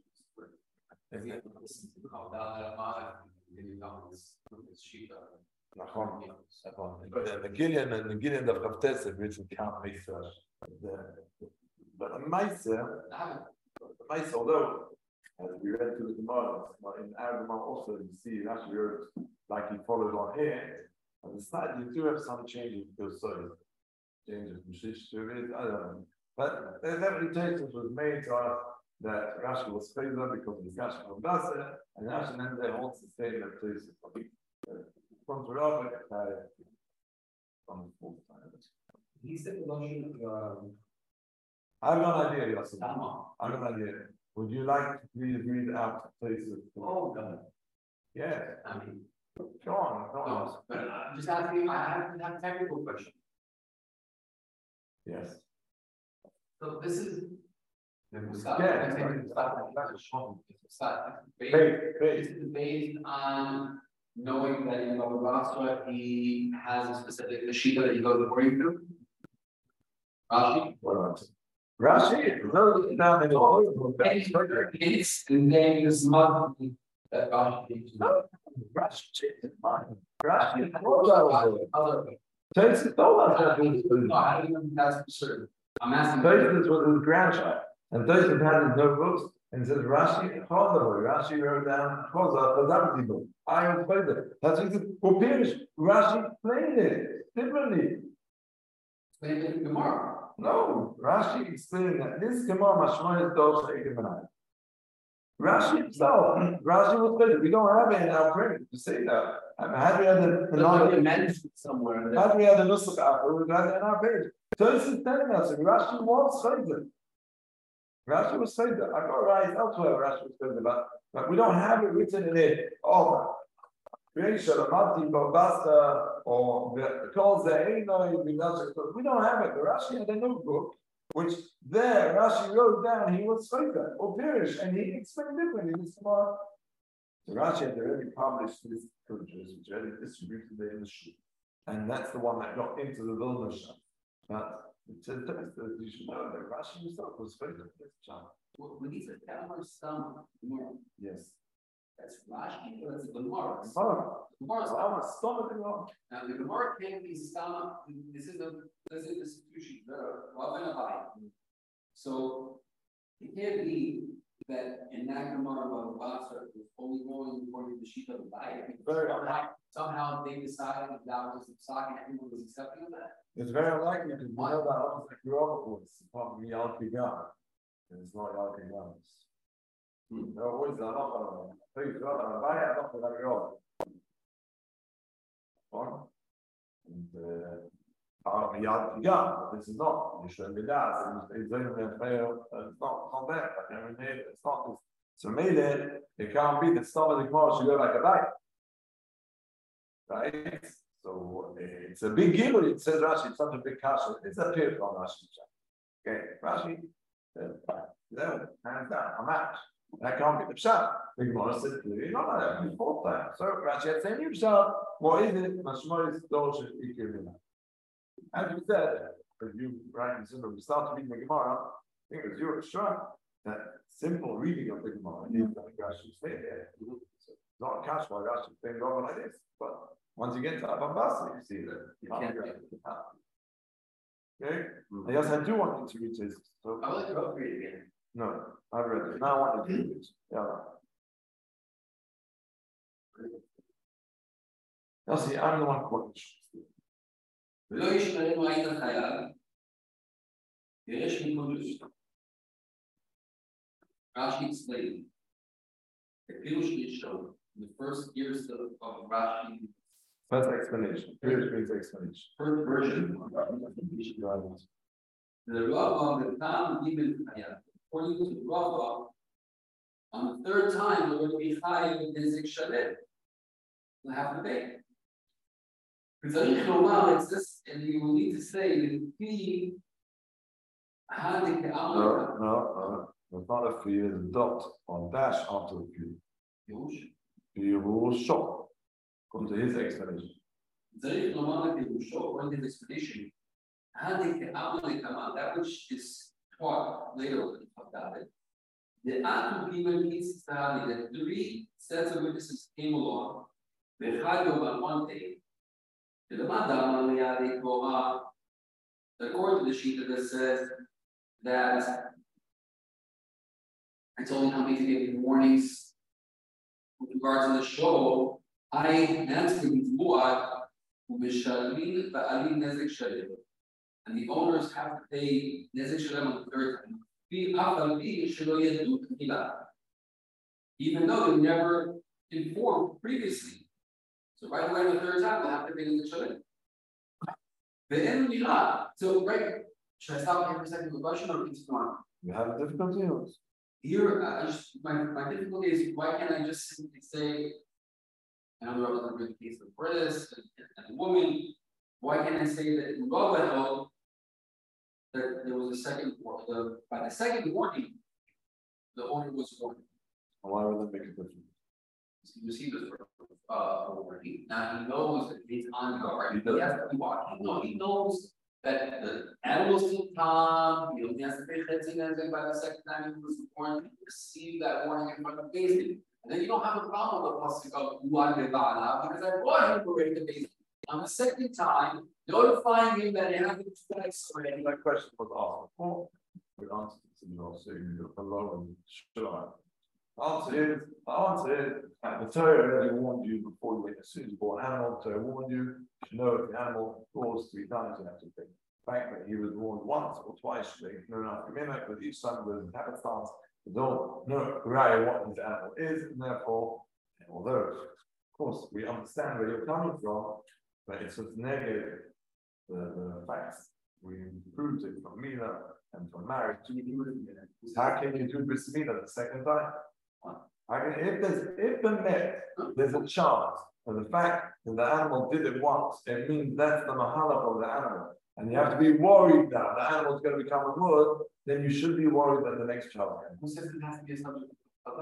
the Gillian and the Gillian of Kaftesa, which can't make but a mice, although as we read through the Gemara, in Arab also you see actually like he followed on here. On the side you do have some changes because changes from I don't know. But there's interpretation was made to us that Rashi was favored because of the discussion of Basa, and Rashi then they holds to say that there's from the Rabbit from the fourth time. He said the notion of I have no idea, Yosef. I have no idea. Would you like to please read out places? Oh, God. Yeah. I mean, go on. But I'm just asking, I have a technical question. Yes. So this is. This is based on knowing that in Baba Basra he has a specific Ashita that he goes according to. Rashi? Rashi wrote it down in the whole It's the name is not that Rashi. No, Rashi changed his mind. Rashi takes it all. I don't even that's for certain. I'm asking. This was his grandchild. And Tosfos had his notebooks and says Rashi Rashi wrote down Chazar book. I was played it. That's what he said. Rashi explained it differently. Explained it in Gemara. No, Rashi explained that this Gemara Mashma is Dosh Ekemanai. Rashi himself, Rashi was played it. We don't have it in our print to say that. Had we had the somewhere. Had we had the Nusach, we would have it in our page. Tosfos is telling us Rashi was played. Rashi was saying that I got right elsewhere. Rashi was saying that, but we don't have it written in it. Oh, creation of Mati Babasta or calls the Eino. We don't have it. The Rashi had a notebook, which there Rashi wrote down. He was saying that or Pirish, and he explained differently in this tomorrow. So Rashi had already published this scriptures, which already distributed in the Shul, and that's the one that got into the Vilna Shul. But it says that you should know that Rashi himself was favored this child. When he said Kalmar Stam, yes. That's Rashi, or that's the Gemara. Gemara stomach. Now the Gemara can't be stomach. This is the institution, Rabban Abai. So it can't be that in that Gemara about Basra was only going according to the sheet of the Abai. Somehow they decided that was the sock and everyone was accepting of that. It's very unlikely because we know that obviously grew up with apart from Yalki Gam. And it's not Yalki Gam. They're always not on. Please, buy it up with that girl. And Yalki Gam, this is not. You shouldn't be that. It's only a fail. It's not there. It's not this. So maybe it can't be that some of the cars should go like a bike. Right? So it's a big deal. It says Rashi, it's not a big castle. It's a peer from Rashi. Okay, Rashi, no, hands down, I'm out. That can't be the pshat. The Gemara says clearly not like that. Fourth time. So Rashi had saying you pshat. What is it? Mashma is Dolce Ikirina. As you said, if you write in Simba, we start reading the Gemara. I think it was your Shah. That simple reading of the Gemara is like Rashi said there. It's not a cash why Rashi saying Robin like this, but once you get to Abba Basra, you see that you can't get it. Okay? Yes, I do want you to read this. So, I would like to read it again. No, I've read it. Now I want you to read it. Yeah. Now see, I'm the one quoting. ולא ישמרנו היית חייב, יש מקודש. Rashi explained the Pirush show in the first years of Rashi. First explanation. Pirush means explanation. First version of Rashi. The Rava, the Tam Gimel Chaya. According to the Rava, on the third time we're going to be high with Nizik Shalem. We'll have to pay. It's this, and you will need to say that he No, it's not a fee, it's a dot or dash after the fee. Pirushot. Come to his explanation. According to his explanation, that which is taught later about it. The Atu Given means that 3 sets of witnesses came along. They had on one day. According to the sheet that says that I told him how many to give me warnings with regards to the show. I answered with Mu'ad, and the owners have to pay Nezek Shalem on the third time. Even though they were never informed previously. So right away the third time they'll have to pay Nezek Shalem. So right, should I stop here for a second with the question or continue on? You have a difficulty? Here, my difficulty is why can't I just simply say, and I'm going to bring the case of Chris and the woman, why can't I say that in Rabba held that there was a second warning, by the second warning, the owner was warned. Why would that make a difference? He received a warning. Now he knows that he's on guard. He has to be watching. No, he knows that the animals still calm. He has to pay attention by the second time he was warned. He received that warning in front of Basin. And then you don't have a problem with the pasuk of Uadebala because I brought him to the Basin. On the second time, notifying him that it happened twice already. That question was asked before. We answered it in your saying hello and sure. Answer is, the Torah already warned you before you went. As soon as you bought an animal, the Torah warned you. You know if the animal roars 3 times, you have to pay. The fact that he was warned once or twice, they know enough commitment with each son with his happenstance. They don't know right what his animal is, and therefore, although of course we understand where you're coming from, but it's just negative the facts. We proved it from Mila and from marriage. How can you do Bris Mila the second time? If there's a chance for the fact that the animal did it once, it means that's the mahalach of the animal. And you have to be worried now the animal's going to become a wood, then you should be worried that the next child can. Who says it has to be a subject of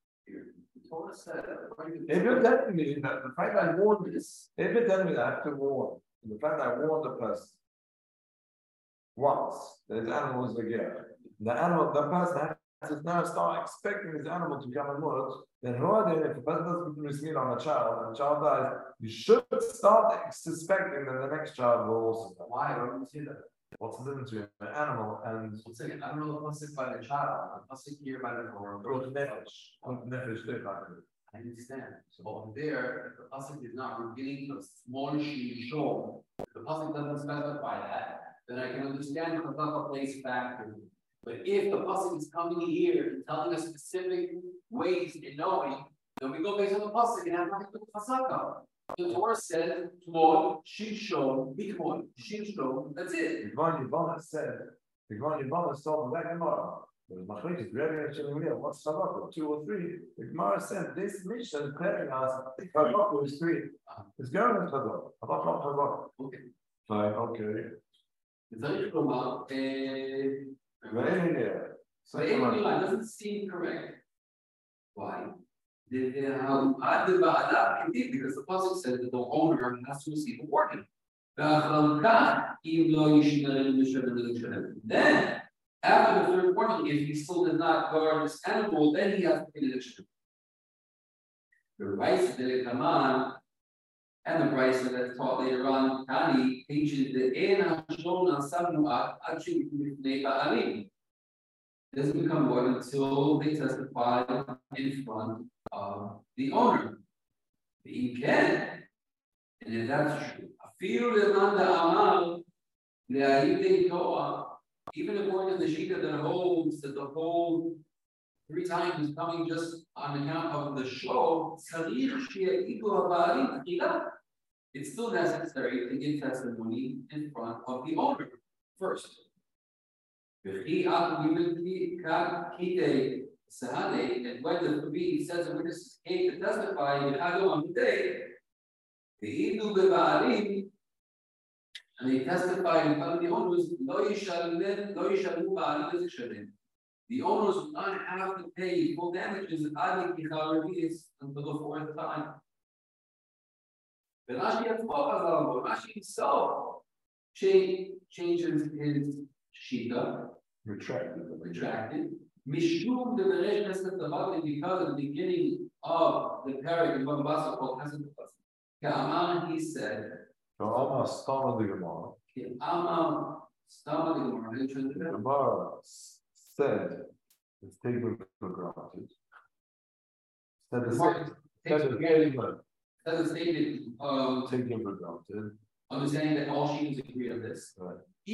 If you're telling me that the fact I warned this, if you're telling me that I have to warn, the fact I warned the person once, that his animal is the person has to now start expecting his animal to become a wood, then if the person doesn't receive on a child and the child dies, you should start suspecting that the next child will also die. Why? Why would you say that? What's the difference between an animal and what's an animal pasuk by the child, a pasuk here by the nefesh? Nefesh, I understand. So over there, if the pasuk is not revealing a small shishon, the pasuk doesn't specify that, then I can understand the Chazaka plays factor. But if the pasuk is coming here and telling us specific ways in knowing, then we go based on the pasuk and have nothing to do with Chazaka. The Torah said, "Tmon, Shishon, Bikmon, Shishon." That's it. The Yvonne said, told that Gemara. There was Machlekes, Rebbe and Shlomo. What's Chazaka? 2 or 3. The Gemara said this mission is telling us Chazaka is 3. It's going with Chazaka. Chazaka. Okay. Fine. Okay. It doesn't seem correct. Why? Because the pasuk said that the owner has to receive a warning. Then, after the third warning, if he still does not guard this animal, then he has to pay the addiction. The rice that it come on, and the price that's taught later on, Tani teaches that doesn't become void until they testify in front of the owner. He can, and if that's true, even according to the Shita that holds that the whole 3 times is coming just on account of the show, it's still necessary to give testimony in front of the owner first. And when the three sets of witnesses came to testify, on the day, And they testified in front of the owners, the owners will not have to pay full damages until the fourth time. Rashi himself changes his shita, retracted. Mishum the Beresh Nesat because at the beginning of the parak in Baba called Nesat Ka'amar, he said, Ka'amar Stama the Gemara. Ka'amar Stama the Gemara. The Gemara said, it's taken for granted. Said Doesn't state it, taken for granted. understanding that all sheets agree on this. Right.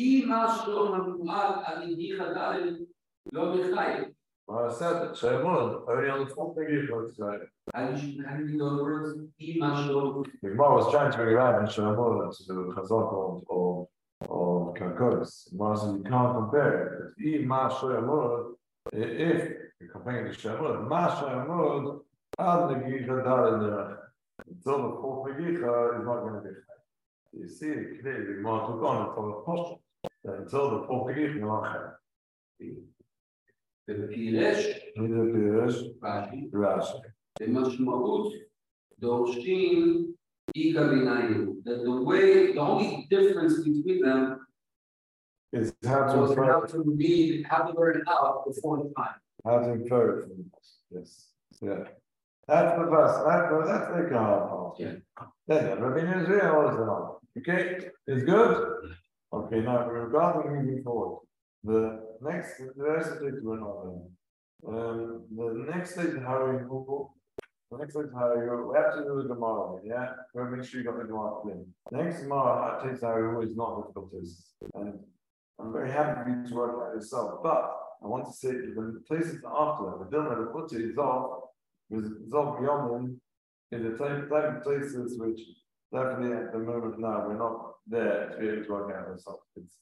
Well, I said that Shemon only on the fourth thing looks like. How do you know the words? The Gemara was trying to figure out in Shemon to do Chazak or Kankos. The Gemara said you can't compare it. If you're comparing to Shemon, Shemon, and the Gicha Dalin, until the fourth Gicha is not going to be. You see it clearly, the Gemara took on it from the posture. Until the fourth Gicha, you're not The Pirish, Rashi. the Mashmaut, Doshim, Ikabinayu. That the only difference between them is how to was how to read, how to learn it out before the time. how to infer it from the past. Yes. Yeah. That's the first. That's the hard part. Yeah. Then Rabbi Israel is on. Okay, it's good. Okay, now regarding moving forward, the rest of it we're not doing. The next stage is how we move. The next stage is how we have to do the Gemara. Yeah, we'll make sure you got the Gemara clean. The next Gemara takes how we always not difficult is, and I'm very happy for you to work out yourself. But I want to say the places after that, the Dilma, the Putti is off. With Zov Yomin is the type of places which definitely at the moment now we're not there to be able to work out ourselves.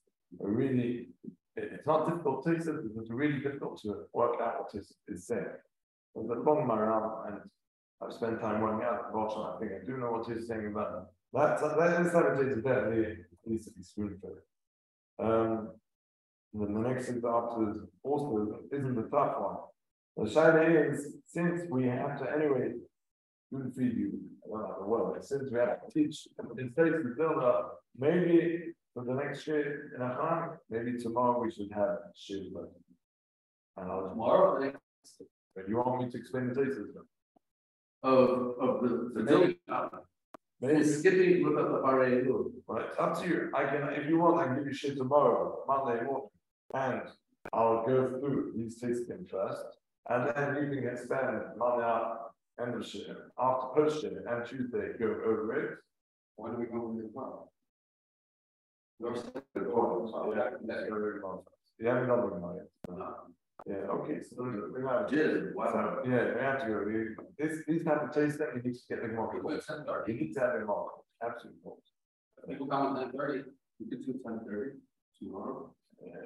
It's not difficult places, it's really difficult to work out what is saying. There's a long Maram and I've spent time working out the Bosch, and I think I do know what he's saying about that. That is type of place definitely needs to be spoon fed. Then the next thing after is also isn't the tough one. The shayla is, since we have to anyway spoon feed you, I don't know the word, but since we have to teach in states we build up, maybe for the next year in Acham, maybe tomorrow we should have shit left. And Tomorrow, but you want me to explain the taste of the building. maybe Skipping look at the RA. right, up to you. I can, if you want, I can give you shit tomorrow, Monday morning, and I'll go through these tasting first. And then you can get spent Monday end of shit, after post shit, and Tuesday go over it. when do we go with the tomorrow? You haven't done the money. Yeah, okay, so we have Wow. yeah, we have to go. These type of tasting, you need to get the market. You need to have the market, absolutely. People come at 9:30, we could do 10:30 tomorrow.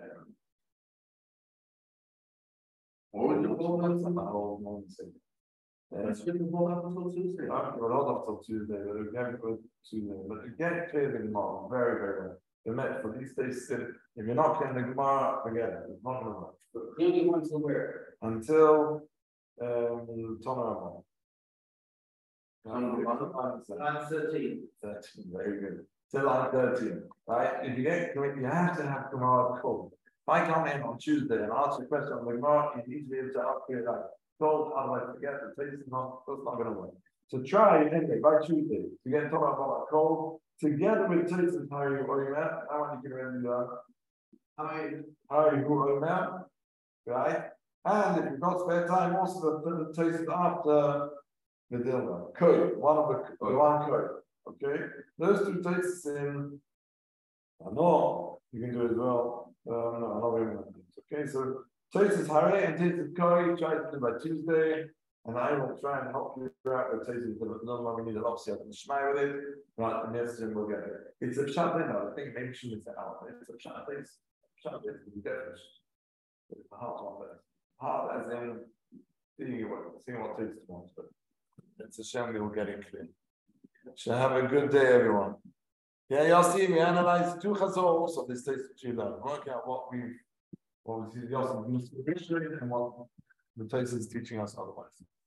Or we can hold on some. Let's get the ball up until Tuesday. we're not up till Tuesday, but we can go Tuesday, but again, clear the Gemara, very, very well. The met for these days, if you're not getting the Gemara, forget it, it's not gonna work. The only ones to wear. Until, Tomer. I'm 13. 13, very good. Till I'm 13, right? If you get, you have to have Gemara called. If I come in on Tuesday and ask a question on the Gemara, you need to be able to upgrade that. Told, otherwise forget the place is not, that's not going to work. So try anyway by Tuesday to get Torah about a call together with Taisus how you Oimah. I want you to remember how you Oimah, right? And if you've got spare time, also the Taisus after the Dilma. Code, one of the one code. Okay, those two Taisus in no, you can do it as well. No, I'm not going to. Okay, so Taisus Hare and Taisus Koi, try to do by Tuesday, and I will try and help you out with Taisus. No longer need an obviously I can shmai with it, right? The next time we'll get it. It's a pshat I think maybe she needs to out. It's a pshat place. Pshat place to be different. It's the heart of it. Heart as in seeing what Taisus wants, but it's a shame we will get it clear. So have a good day, everyone. Yeah, Yossi, we analyzed two chazors of this text that you learned, work out what we see Yossi and what the text is teaching us otherwise.